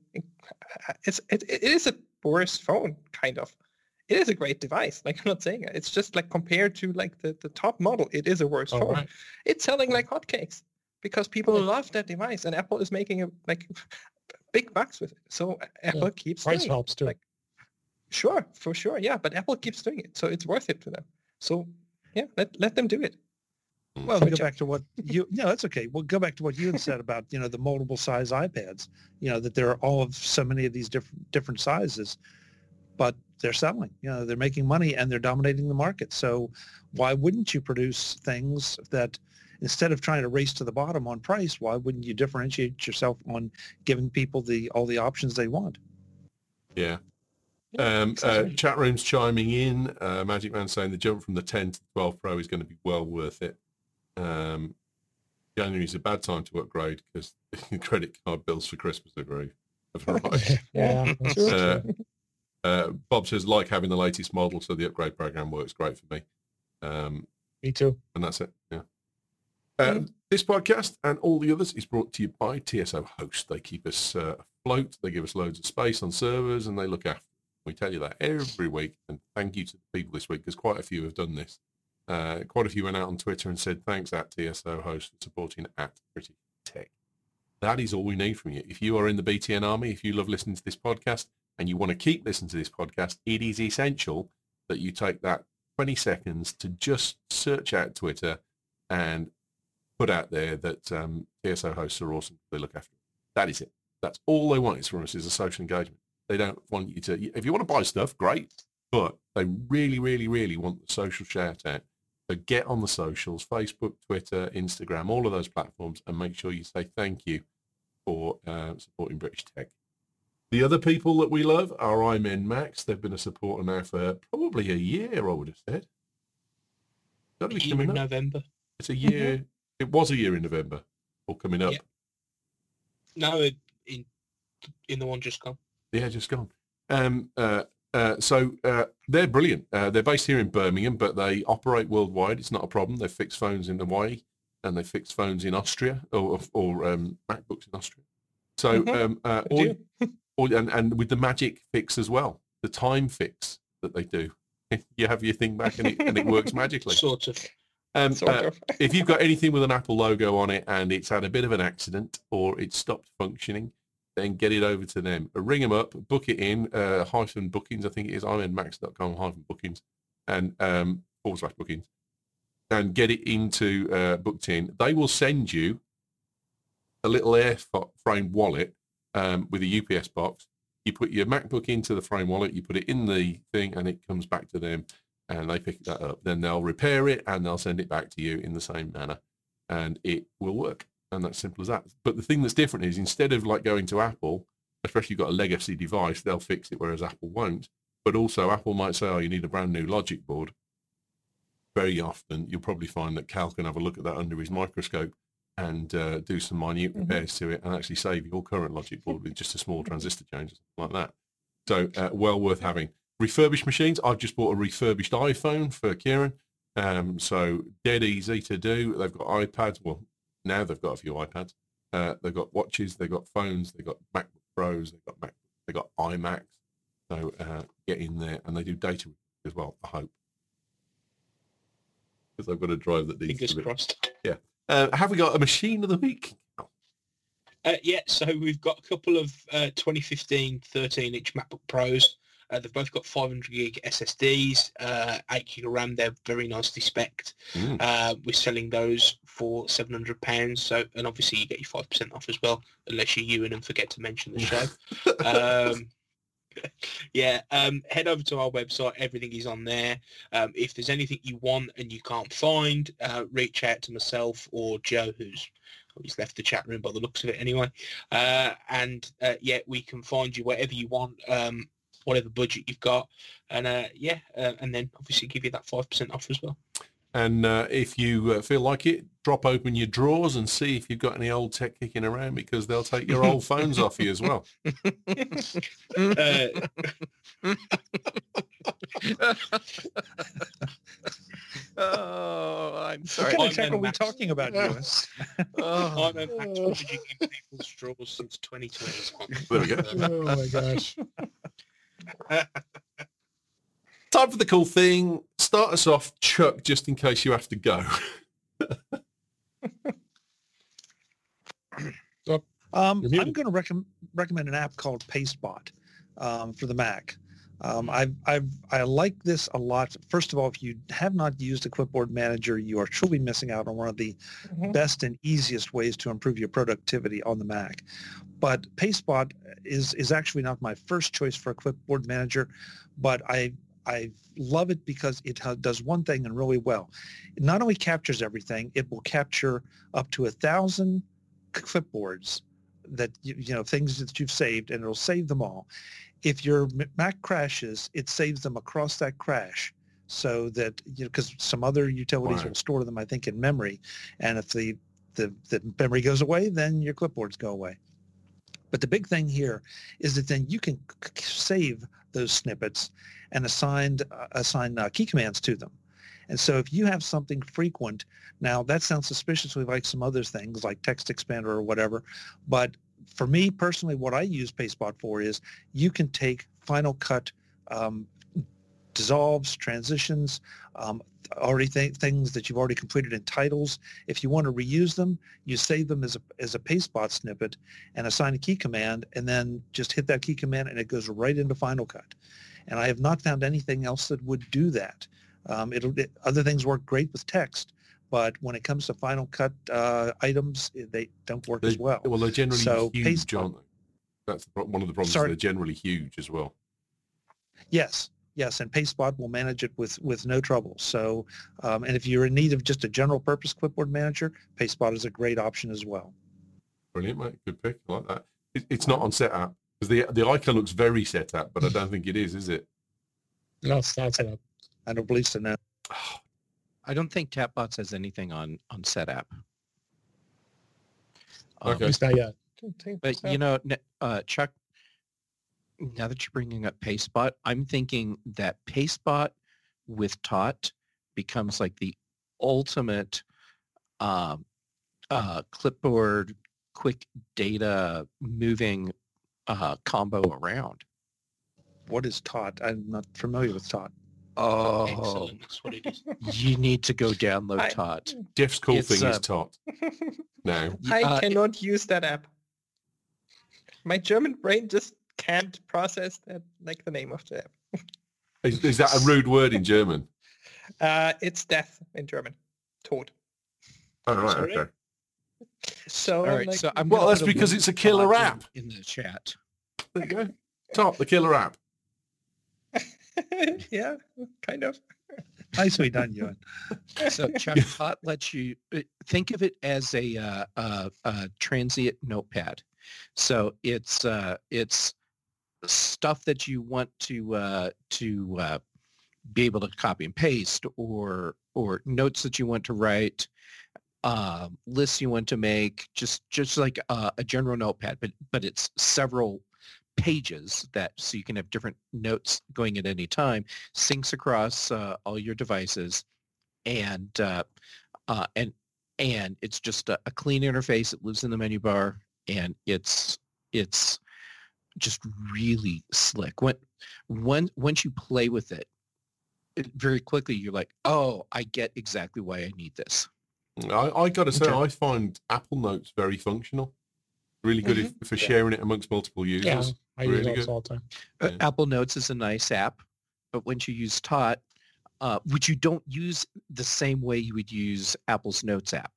is a worse phone kind of. It is a great device. Like I'm not saying it. It's just like compared to like the top model, it is a worse phone. Right. It's selling like hotcakes because people love that device, and Apple is making big bucks with it. So Apple keeps price doing helps too. Like, sure, for sure, yeah. But Apple keeps doing it, so it's worth it to them. So yeah, let them do it. Well, go back to what you. No, that's okay. We'll go back to what you had said about the multiple size iPads. That there are all of so many of these different sizes, but they're selling. They're making money and they're dominating the market. So why wouldn't you produce things that instead of trying to race to the bottom on price, why wouldn't you differentiate yourself on giving people all the options they want? Yeah. Exactly. Chat room's chiming in. Magic Man saying the jump from the 10 to the 12 Pro is going to be well worth it. January is a bad time to upgrade because credit card bills for Christmas have arrived. Yeah, that's true. Bob says, like having the latest model, so the upgrade program works great for me. Me too. And that's it. Yeah. This podcast and all the others is brought to you by TSO Host. They keep us afloat. They give us loads of space on servers, and they look after. We tell you that every week, and thank you to the people this week because quite a few have done this. Quite a few went out on Twitter and said thanks at TSO Host for supporting at British Tech. That is all we need from you. If you are in the BTN army, if you love listening to this podcast and you want to keep listening to this podcast, it is essential that you take that 20 seconds to just search out Twitter and put out there that TSO hosts are awesome. They look after you. That is it. That's all they want from us is a social engagement. They don't want you to, if you want to buy stuff, great, but they really, really, really want the social shout out. So get on the socials, Facebook, Twitter, Instagram, all of those platforms, and make sure you say thank you for supporting British Tech. The other people that we love are iMen Max. They've been a supporter now for probably a year, I would have said. Got to be coming up. November. It's a year. Mm-hmm. It was a year in November, or coming up. Yeah. No, in the one just gone. Yeah, just gone. So they're brilliant. They're based here in Birmingham, but they operate worldwide. It's not a problem. They fix phones in Hawaii, and they fix phones in Austria, or MacBooks in Austria. So and with the Magic Fix as well, the time fix that they do. You have your thing back and it works magically. Sort of. If you've got anything with an Apple logo on it and it's had a bit of an accident or it's stopped functioning, then get it over to them. Ring them up, book it in, -bookings, I think it is, imenmax.com, -bookings, and /bookings, and get it into booked in. They will send you a little airframe wallet with a UPS box. You put your MacBook into the frame wallet, you put it in the thing, and it comes back to them, and they pick that up. Then they'll repair it, and they'll send it back to you in the same manner, and it will work. And that's simple as that. But the thing that's different is instead of like going to Apple, especially if you've got a legacy device, they'll fix it, whereas Apple won't. But also Apple might say, oh, you need a brand new logic board. Very often, you'll probably find that Cal can have a look at that under his microscope and do some minute repairs to it and actually save your current logic board with just a small transistor change or something like that. So well worth having. Refurbished machines. I've just bought a refurbished iPhone for Kieran. So dead easy to do. They've got iPads. Well, now they've got a few iPads. They've got watches. They've got phones. They've got MacBook Pros. They've got iMacs. So get in there. And they do data as well, I hope. Because I've got a drive that needs Fingers crossed. Yeah. Have we got a machine of the week? Yeah, so we've got a couple of 2015 13-inch MacBook Pros. They've both got 500 gig SSDs, 8 gig of RAM. They're very nicely spec'd. We're selling those for £700. So, and obviously you get your 5% off as well, unless you're Ewan and forget to mention the show. Head over to our website. Everything is on there. If there's anything you want and you can't find, reach out to myself or Joe, he's left the chat room by the looks of it anyway. We can find you wherever you want, whatever budget you've got, and then obviously give you that 5% off as well. And if you feel like it, drop open your drawers and see if you've got any old tech kicking around, because they'll take your old phones off you as well. Oh, I'm sorry. What kind of tech are we talking about, Ewan? I'm a Max budgeting in people's drawers since 2020. There we go. Oh my gosh. Time for the cool thing. Start us off, Chuck, just in case you have to go. I'm going to recommend an app called Pastebot for the Mac. I like this a lot. First of all, if you have not used a clipboard manager, you are truly missing out on one of the best and easiest ways to improve your productivity on the Mac. But Pastebot is actually not my first choice for a clipboard manager, but I love it because it does one thing and really well. It not only captures everything, it will capture up to 1,000 clipboards that things that you've saved, and it'll save them all. If your Mac crashes, it saves them across that crash, so that because some other utilities will store them, I think, in memory, and if the memory goes away, then your clipboards go away. But the big thing here is that then you can save those snippets and assign key commands to them. And so if you have something frequent, now that sounds suspiciously like some other things like Text Expander or whatever, but for me personally, what I use Pastebot for is you can take Final Cut dissolves, transitions, things that you've already completed in titles. If you want to reuse them, you save them as a Pastebot snippet and assign a key command, and then just hit that key command and it goes right into Final Cut. And I have not found anything else that would do that. Other things work great with text, but when it comes to Final Cut items, they don't work as well. Well, they're generally huge, aren't they? That's one of the problems. They're generally huge as well. Yes, and Pastebot will manage it with no trouble. So, and if you're in need of just a general purpose clipboard manager, Pastebot is a great option as well. Brilliant, mate. Good pick. I like that. It's not on Setapp, because the icon looks very Setapp, but I don't think it is it? No, it's not Setapp. I don't believe so, no. I don't think Tapbots has anything on Setapp. Okay. At least not yet. But Chuck, now that you're bringing up Pastebot, I'm thinking that Pastebot with Tot becomes like the ultimate clipboard, quick data moving combo around. What is Tot? I'm not familiar with Tot. Oh, excellent. That's what it is. You need to go download Tot. Jeff's cool thing is Tot. No. I cannot use that app. My German brain just can't process that, like the name of the app. Is that a rude word in German? It's death in German. Tod. Oh, right, okay. So, all right, so that's because it's a killer app. In the chat. There you go. Tot, the killer app. Yeah, kind of. Nicely done, Ewan. So Chuck, Tot lets you think of it as a transient notepad. So it's stuff that you want to be able to copy and paste, or notes that you want to write, lists you want to make, just like a general notepad, but it's several pages so you can have different notes going at any time, syncs across all your devices, and it's just a clean interface. It lives in the menu bar, and it's just really slick. Once you play with it, very quickly you're like, oh, I get exactly why I need this. I got to say, Okay. I find Apple Notes very functional. Really good for sharing it amongst multiple users. Yeah, I use Really Notes good. all the time. Yeah. Apple Notes is a nice app, but once you use Tot, which you don't use the same way you would use Apple's Notes app.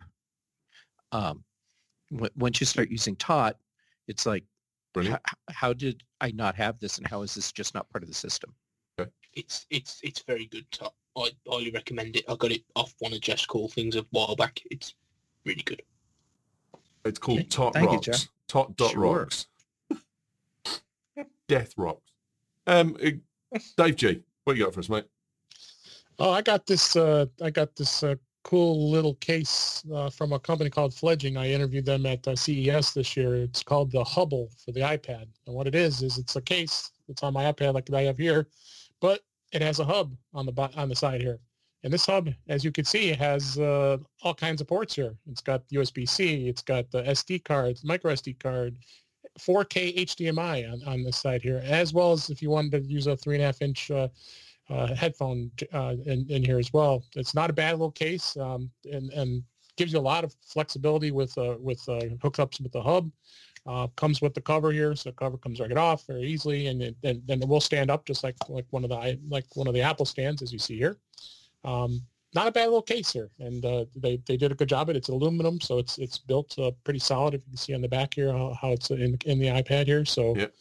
Once you start using Tot, it's like, Brilliant. how did I not have this, and how is this just not part of the system? It's very good. I highly recommend it. I got it off one of Jeff's Call things a while back. It's really good. It's called Tot Thank you, Rocks. Jeff. Tot.rocks. Death Rocks. Dave G, what you got for us, mate? Oh, I got this cool little case from a company called Fledging. I interviewed them at CES this year. It's called the Hubble for the iPad. And what it is it's a case that's on my iPad like I have here, but it has a hub on the side here. And this hub, as you can see, has all kinds of ports here. It's got USB-C, it's got the SD card, micro SD card, 4K HDMI on this side here, as well as if you wanted to use a 3.5-inch headphone in here as well. It's not a bad little case, and gives you a lot of flexibility with hookups with the hub. Comes with the cover here, so the cover comes right off very easily, and then it will stand up just like one of the Apple stands, as you see here. Not a bad little case here, and they did a good job at it. It's aluminum, so it's built pretty solid. If you can see on the back here how it's in the iPad here. So Yep.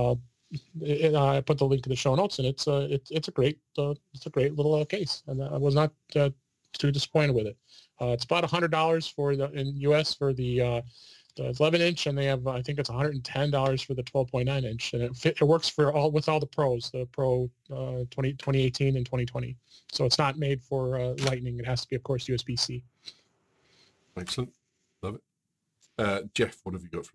I put the link to the show notes, and it's a great little case, and I was not too disappointed with it. It's about $100 in US for the 11-inch, and they have I think it's $110 for the 12.9-inch, and it works with all the pros, the Pro 2018 and 2020. So it's not made for Lightning. It has to be, of course, USB-C. Excellent. Love it. Jeff, what have you got for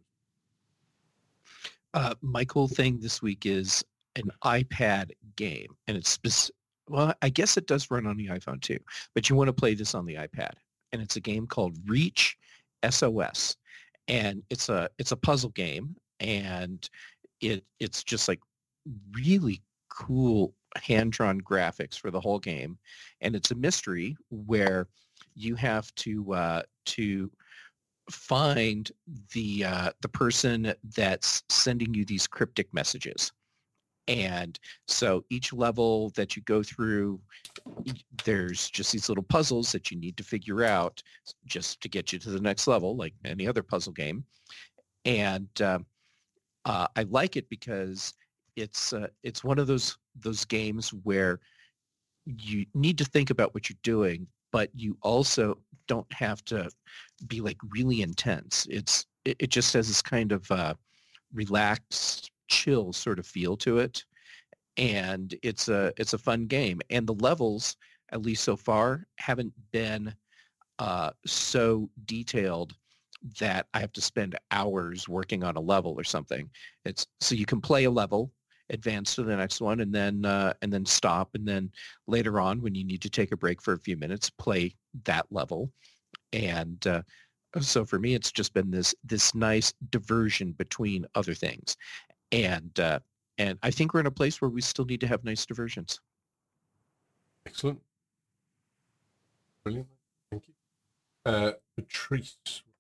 us? My cool thing this week is an iPad game, and well, I guess it does run on the iPhone too, but you want to play this on the iPad, and it's a game called Reach SOS, and it's a puzzle game, and it's just like really cool hand-drawn graphics for the whole game, and it's a mystery where you have to find the person that's sending you these cryptic messages. And so each level that you go through, there's just these little puzzles that you need to figure out just to get you to the next level, like any other puzzle game. And I like it because it's one of those games where you need to think about what you're doing, but you also don't have to be like really intense. It just has this kind of relaxed, chill sort of feel to it, and it's a fun game. And the levels, at least so far, haven't been so detailed that I have to spend hours working on a level or something. It's so you can play a level, advance to the next one, and then stop, and then later on when you need to take a break for a few minutes, play that level. And so for me, it's just been this nice diversion between other things, and I think we're in a place where we still need to have nice diversions. Excellent. Brilliant. Thank you. Patrice.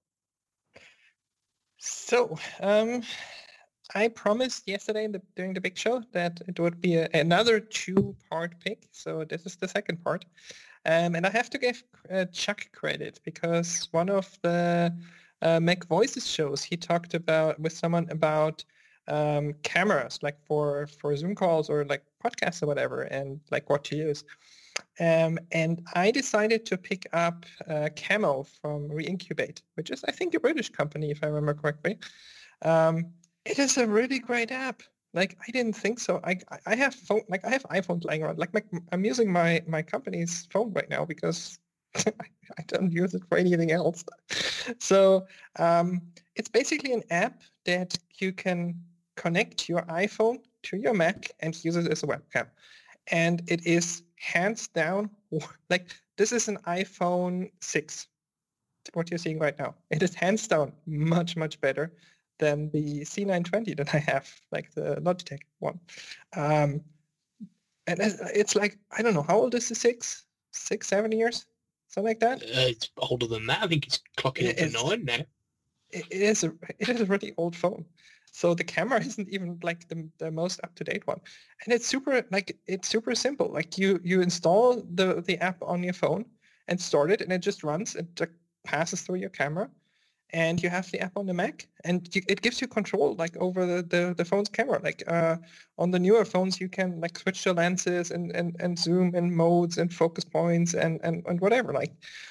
So, I promised yesterday during the big show that it would be another two-part pick. So this is the second part. And I have to give Chuck credit because one of the Mac Voices shows, he talked with someone about cameras, like for Zoom calls or like podcasts or whatever, and like what to use. And I decided to pick up Camo from Reincubate, which is, I think, a British company, if I remember correctly. It is a really great app. Like, I didn't think so. I have phone, like I have iPhones lying around. Like I'm using my company's phone right now because I don't use it for anything else. So it's basically an app that you can connect your iPhone to your Mac and use it as a webcam. And it is hands down, like this is an iPhone 6, what you're seeing right now. It is hands down much, much better than the C920 that I have, like the Logitech one. And it's like, I don't know, how old is the 6, 7 years? Something like that? It's older than that. I think it's clocking up to 9 now. It is a really old phone. So the camera isn't even like the most up-to-date one. And it's super simple. Like you install the app on your phone and start it, and it just runs. It passes through your camera, and you have the app on the Mac, and it gives you control like over the phone's camera. Like on the newer phones, you can like switch the lenses and zoom and modes and focus points and whatever. Like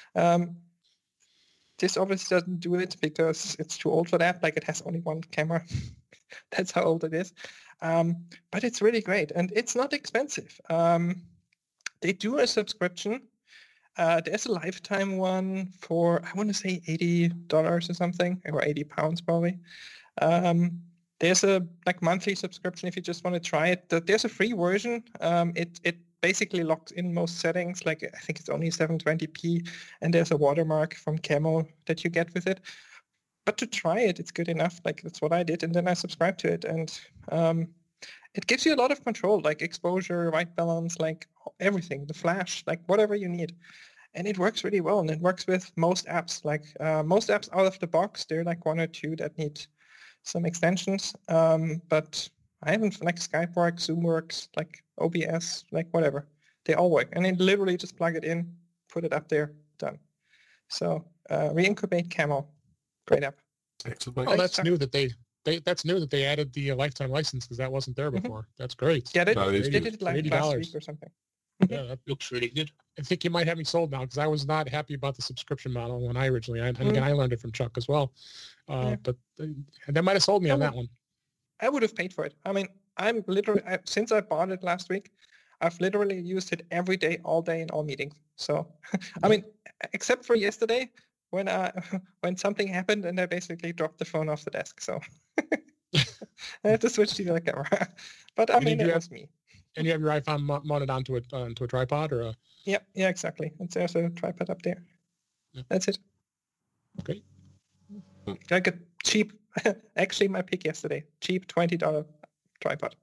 this obviously doesn't do it because it's too old for that. Like it has only one camera. That's how old it is. But it's really great, and it's not expensive. They do a subscription. There's a lifetime one for, I want to say $80 or something, or £80 probably. There's a like monthly subscription if you just want to try it. There's a free version. It basically locks in most settings. Like I think it's only 720p, and there's a watermark from Camo that you get with it. But to try it, it's good enough. Like that's what I did, and then I subscribed to it, and it gives you a lot of control, like exposure, white balance, like everything, the flash, like whatever you need. And it works really well, and it works with most apps. Like most apps out of the box, there are like one or two that need some extensions. But I haven't, like Skype works, Zoom works, like OBS, like whatever. They all work. And then literally just plug it in, put it up there, done. So Reincubate Camo, great app. Excellent. Oh, that's new that that's new that they added the lifetime license because that wasn't there before. That's great. Yeah, they No, it is did good. it like $80. last week or something. Yeah, that, Looks really good. I think you might have me sold now because I was not happy about the subscription model when I originally. And again, I learned it from Chuck as well. Yeah. But they might have sold me on that one. I would have paid for it. I mean, I'm literally, since I bought it last week, I've literally used it every day, all day in all meetings. So, I mean, except for yesterday when when something happened and I basically dropped the phone off the desk. So I had to switch to the other camera. But I mean, it was me. And you have your iPhone mounted onto a tripod or a... Yeah, exactly. And there's a tripod up there. Yeah. That's it. Okay. I got cheap, actually my pick yesterday, cheap $20 tripod.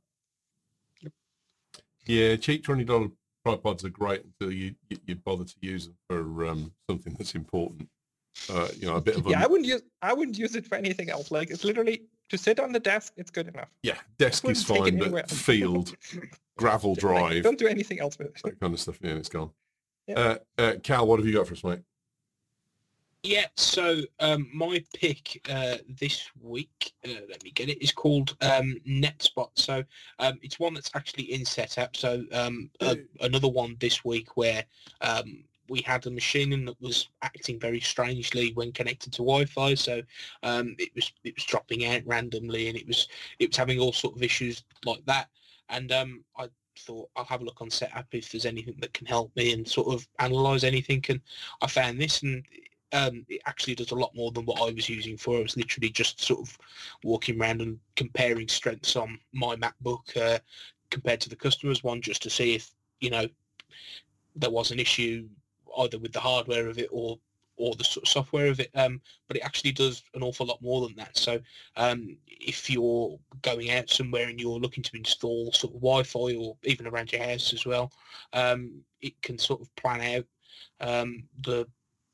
Yeah, cheap $20 tripods are great until you bother to use them for something that's important. A bit of I wouldn't use it for anything else. Like it's literally to sit on the desk. It's good enough. Yeah, desk is fine, but field, gravel drive, like, don't do anything else with it. that kind of stuff. Yeah, it's gone. Yeah. Cal, what have you got for us, mate? Yeah, so my pick this week, let me get it, is called NetSpot. So it's one that's actually in setup. So another one this week where we had a machine that was acting very strangely when connected to Wi-Fi. So it was dropping out randomly, and it was having all sort of issues like that. And I thought I'll have a look on setup if there's anything that can help me and sort of analyze anything. And I found this, and it actually does a lot more than what I was using for. I was literally just sort of walking around and comparing strengths on my MacBook compared to the customer's one, just to see if, there was an issue either with the hardware of it or the sort of software of it. But it actually does an awful lot more than that. So if you're going out somewhere and you're looking to install sort of Wi-Fi or even around your house as well, it can sort of plan out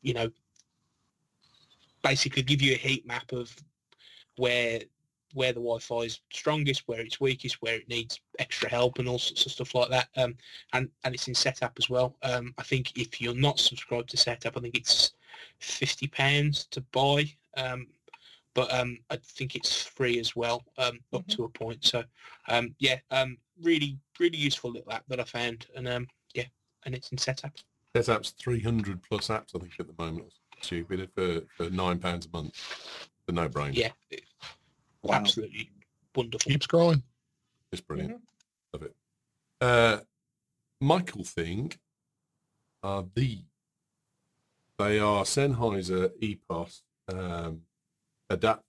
basically give you a heat map of where the Wi-Fi is strongest, where it's weakest, where it needs extra help, and all sorts of stuff like that. And it's in setup as well. I think if you're not subscribed to setup, I think it's £50 to buy. But I think it's free as well, up to a point. So really, really useful little app that I found, and and it's in setup. Setup's 300 plus apps, I think, at the moment. Stupid for £9 a month. The no-brainer. Yeah, Wow. absolutely wonderful. Keep scrolling. It's brilliant. Mm-hmm. Love it. Michael Thing are they are Sennheiser EPOS Adapt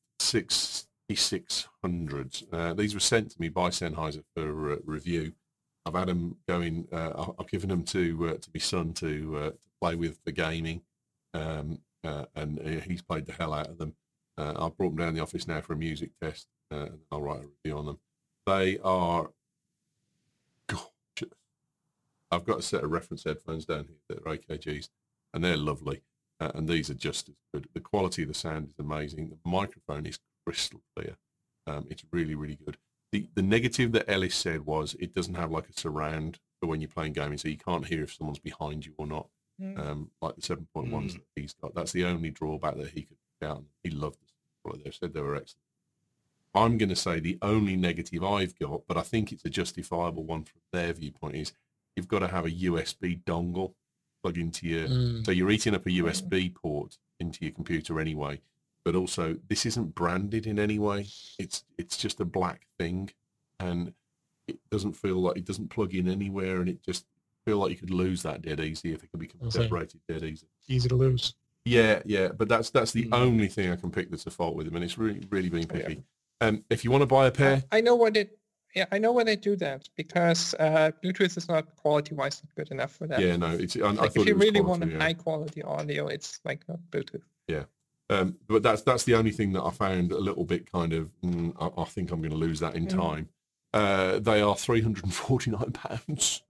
6600s. These were sent to me by Sennheiser for review. I've had them going. I've given them to my son to play with for gaming, and he's played the hell out of them. I've brought them down the office now for a music test, and I'll write a review on them. They are gorgeous. I've got a set of reference headphones down here that are AKGs, and they're lovely. And these are just as good. The quality of the sound is amazing. The microphone is crystal clear. It's really, really good. The negative that Ellis said was it doesn't have like a surround for when you're playing gaming, so you can't hear if someone's behind you or not. Like the 7.1s that he's got. That's the only drawback that he could put down. He loved them. They said they were excellent. I'm going to say the only negative I've got, but I think it's a justifiable one from their viewpoint, is you've got to have a USB dongle plug into your... So you're eating up a USB port into your computer anyway, but also this isn't branded in any way. It's just a black thing, and it doesn't feel like it doesn't plug in anywhere, and it just feel like you could lose that dead easy if it could become separated dead easy. Easy to lose. Yeah, but that's the only thing I can pick that's a fault with him, and it's really, really being picky. If you want to buy a pair, I know why they do that, because Bluetooth is not quality-wise good enough for that. Yeah, no, it's. I Like thought if you it was really quality, want a high-quality audio, it's like not Bluetooth. Yeah. But that's the only thing that I found a little bit kind of. I think I'm going to lose that in time. They are £349.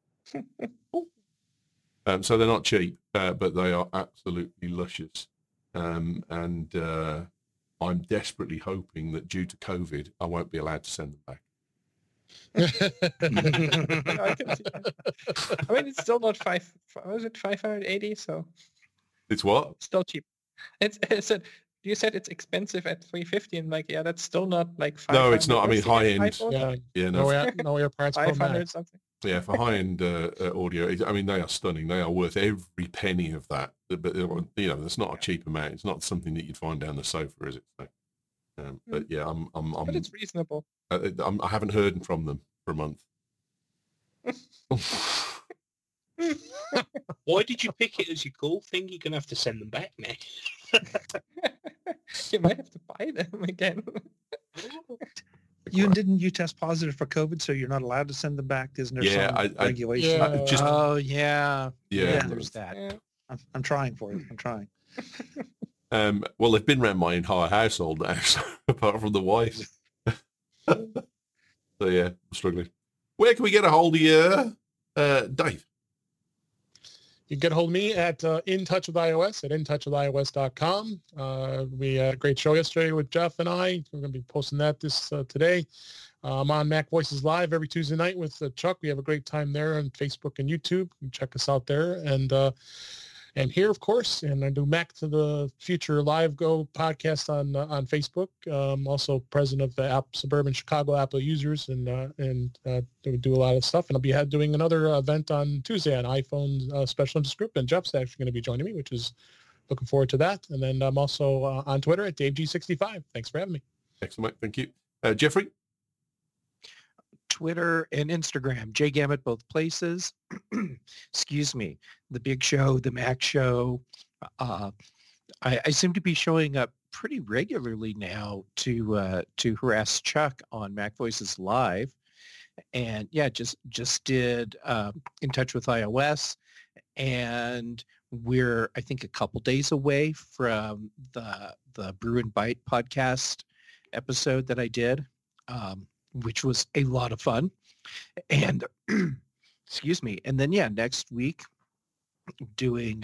So they're not cheap, but they are absolutely luscious. And I'm desperately hoping that due to COVID, I won't be allowed to send them back. I can see that. I mean, it's still not 580, so It's what? still cheap. It said you said it's expensive at 350, and like, yeah, that's still not like 500. No, it's not. I mean, high end. iPhone? Yeah, no no. AirPods Pro 500 Max. something. Yeah, for high-end audio, I mean, they are stunning. They are worth every penny of that. But, that's not a cheap amount. It's not something that you'd find down the sofa, is it? So, but yeah, But it's reasonable. I haven't heard from them for a month. Why did you pick it as your cool thing? You're going to have to send them back now. You might have to buy them again. Didn't you test positive for COVID, so you're not allowed to send them back? Isn't there some regulation? Yeah. Yeah. Yeah. There's that. Yeah. I'm trying for it. I'm trying. Well, they've been around my entire household now, so, apart from the wife. So yeah, I'm struggling. Where can we get a hold of you, Dave? You can get a hold of me at In Touch with iOS at intouchwithios.com. We had a great show yesterday with Jeff and I. We're going to be posting that today. I'm on Mac Voices Live every Tuesday night with Chuck. We have a great time there on Facebook and YouTube. You can check us out there. And here, of course, and I do Mac to the Future Live Go podcast on Facebook. Also president of the Suburban Chicago Apple users, and we do a lot of stuff. And I'll be doing another event on Tuesday on iPhone Special Interest Group, and Jeff's actually going to be joining me, which is looking forward to that. And then I'm also on Twitter at DaveG65. Thanks for having me. Excellent, thank you, Jeffrey. Twitter and Instagram, JGammett, both places. Excuse me. The Big Show, the Mac Show. I seem to be showing up pretty regularly now to harass Chuck on Mac Voices Live, and yeah, just did In Touch with iOS, and we're I think a couple days away from the Brew and Bite podcast episode that I did. Which was a lot of fun. And excuse me. And then, yeah, next week doing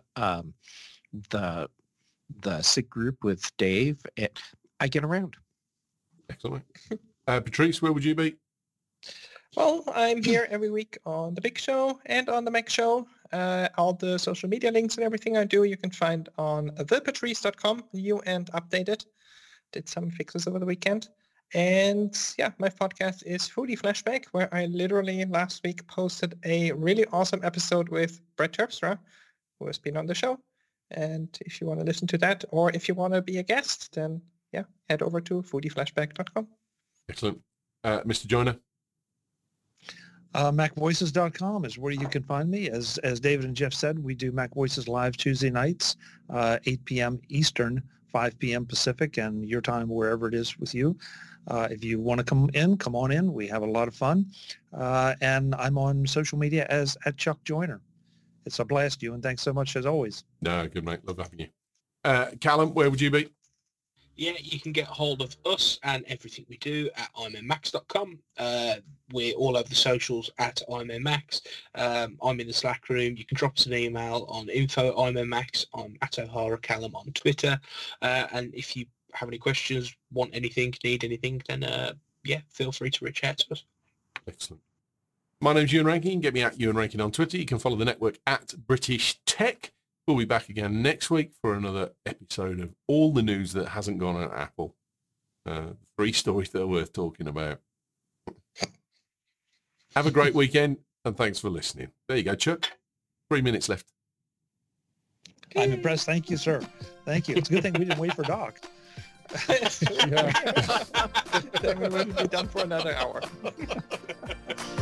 the sick group with Dave. And I get around. Excellent. Patrice, where would you be? Well, I'm here every week on The Big Show and on The Mac Show. All the social media links and everything I do, you can find on thepatrice.com, new and updated. Did some fixes over the weekend. And yeah, my podcast is Foodie Flashback, where I literally last week posted a really awesome episode with Brett Terpstra, who has been on the show. And if you want to listen to that, or if you want to be a guest, then yeah, head over to foodieflashback.com. Excellent. Mr. Joyner? MacVoices.com is where you can find me. As David and Jeff said, we do Mac Voices Live Tuesday nights, 8 p.m. Eastern, 5 p.m. Pacific, and your time wherever it is with you. If you want to come on in. We have a lot of fun. And I'm on social media as @ChuckJoyner. It's a blast, you, and thanks so much as always. No, good, mate. Love having you. Callum, where would you be? Yeah, you can get hold of us and everything we do at imanmax.com. We're all over the socials at imanmax. I'm in the Slack room. You can drop us an email on info@imanmax, on @OharaCallum on Twitter. And if you have any questions, want anything, need anything, then feel free to reach out to us. Excellent. My name's Ewan Rankin. You can get me at Ewan Rankin on Twitter. You can follow the network at British Tech. We'll be back again next week for another episode of all the news that hasn't gone on Apple. 3 stories that are worth talking about. Have a great weekend, and thanks for listening. There you go, Chuck. 3 minutes left. I'm impressed. Thank you, sir. Thank you. It's a good thing we didn't wait for Doc. Then we wouldn't be done for another hour.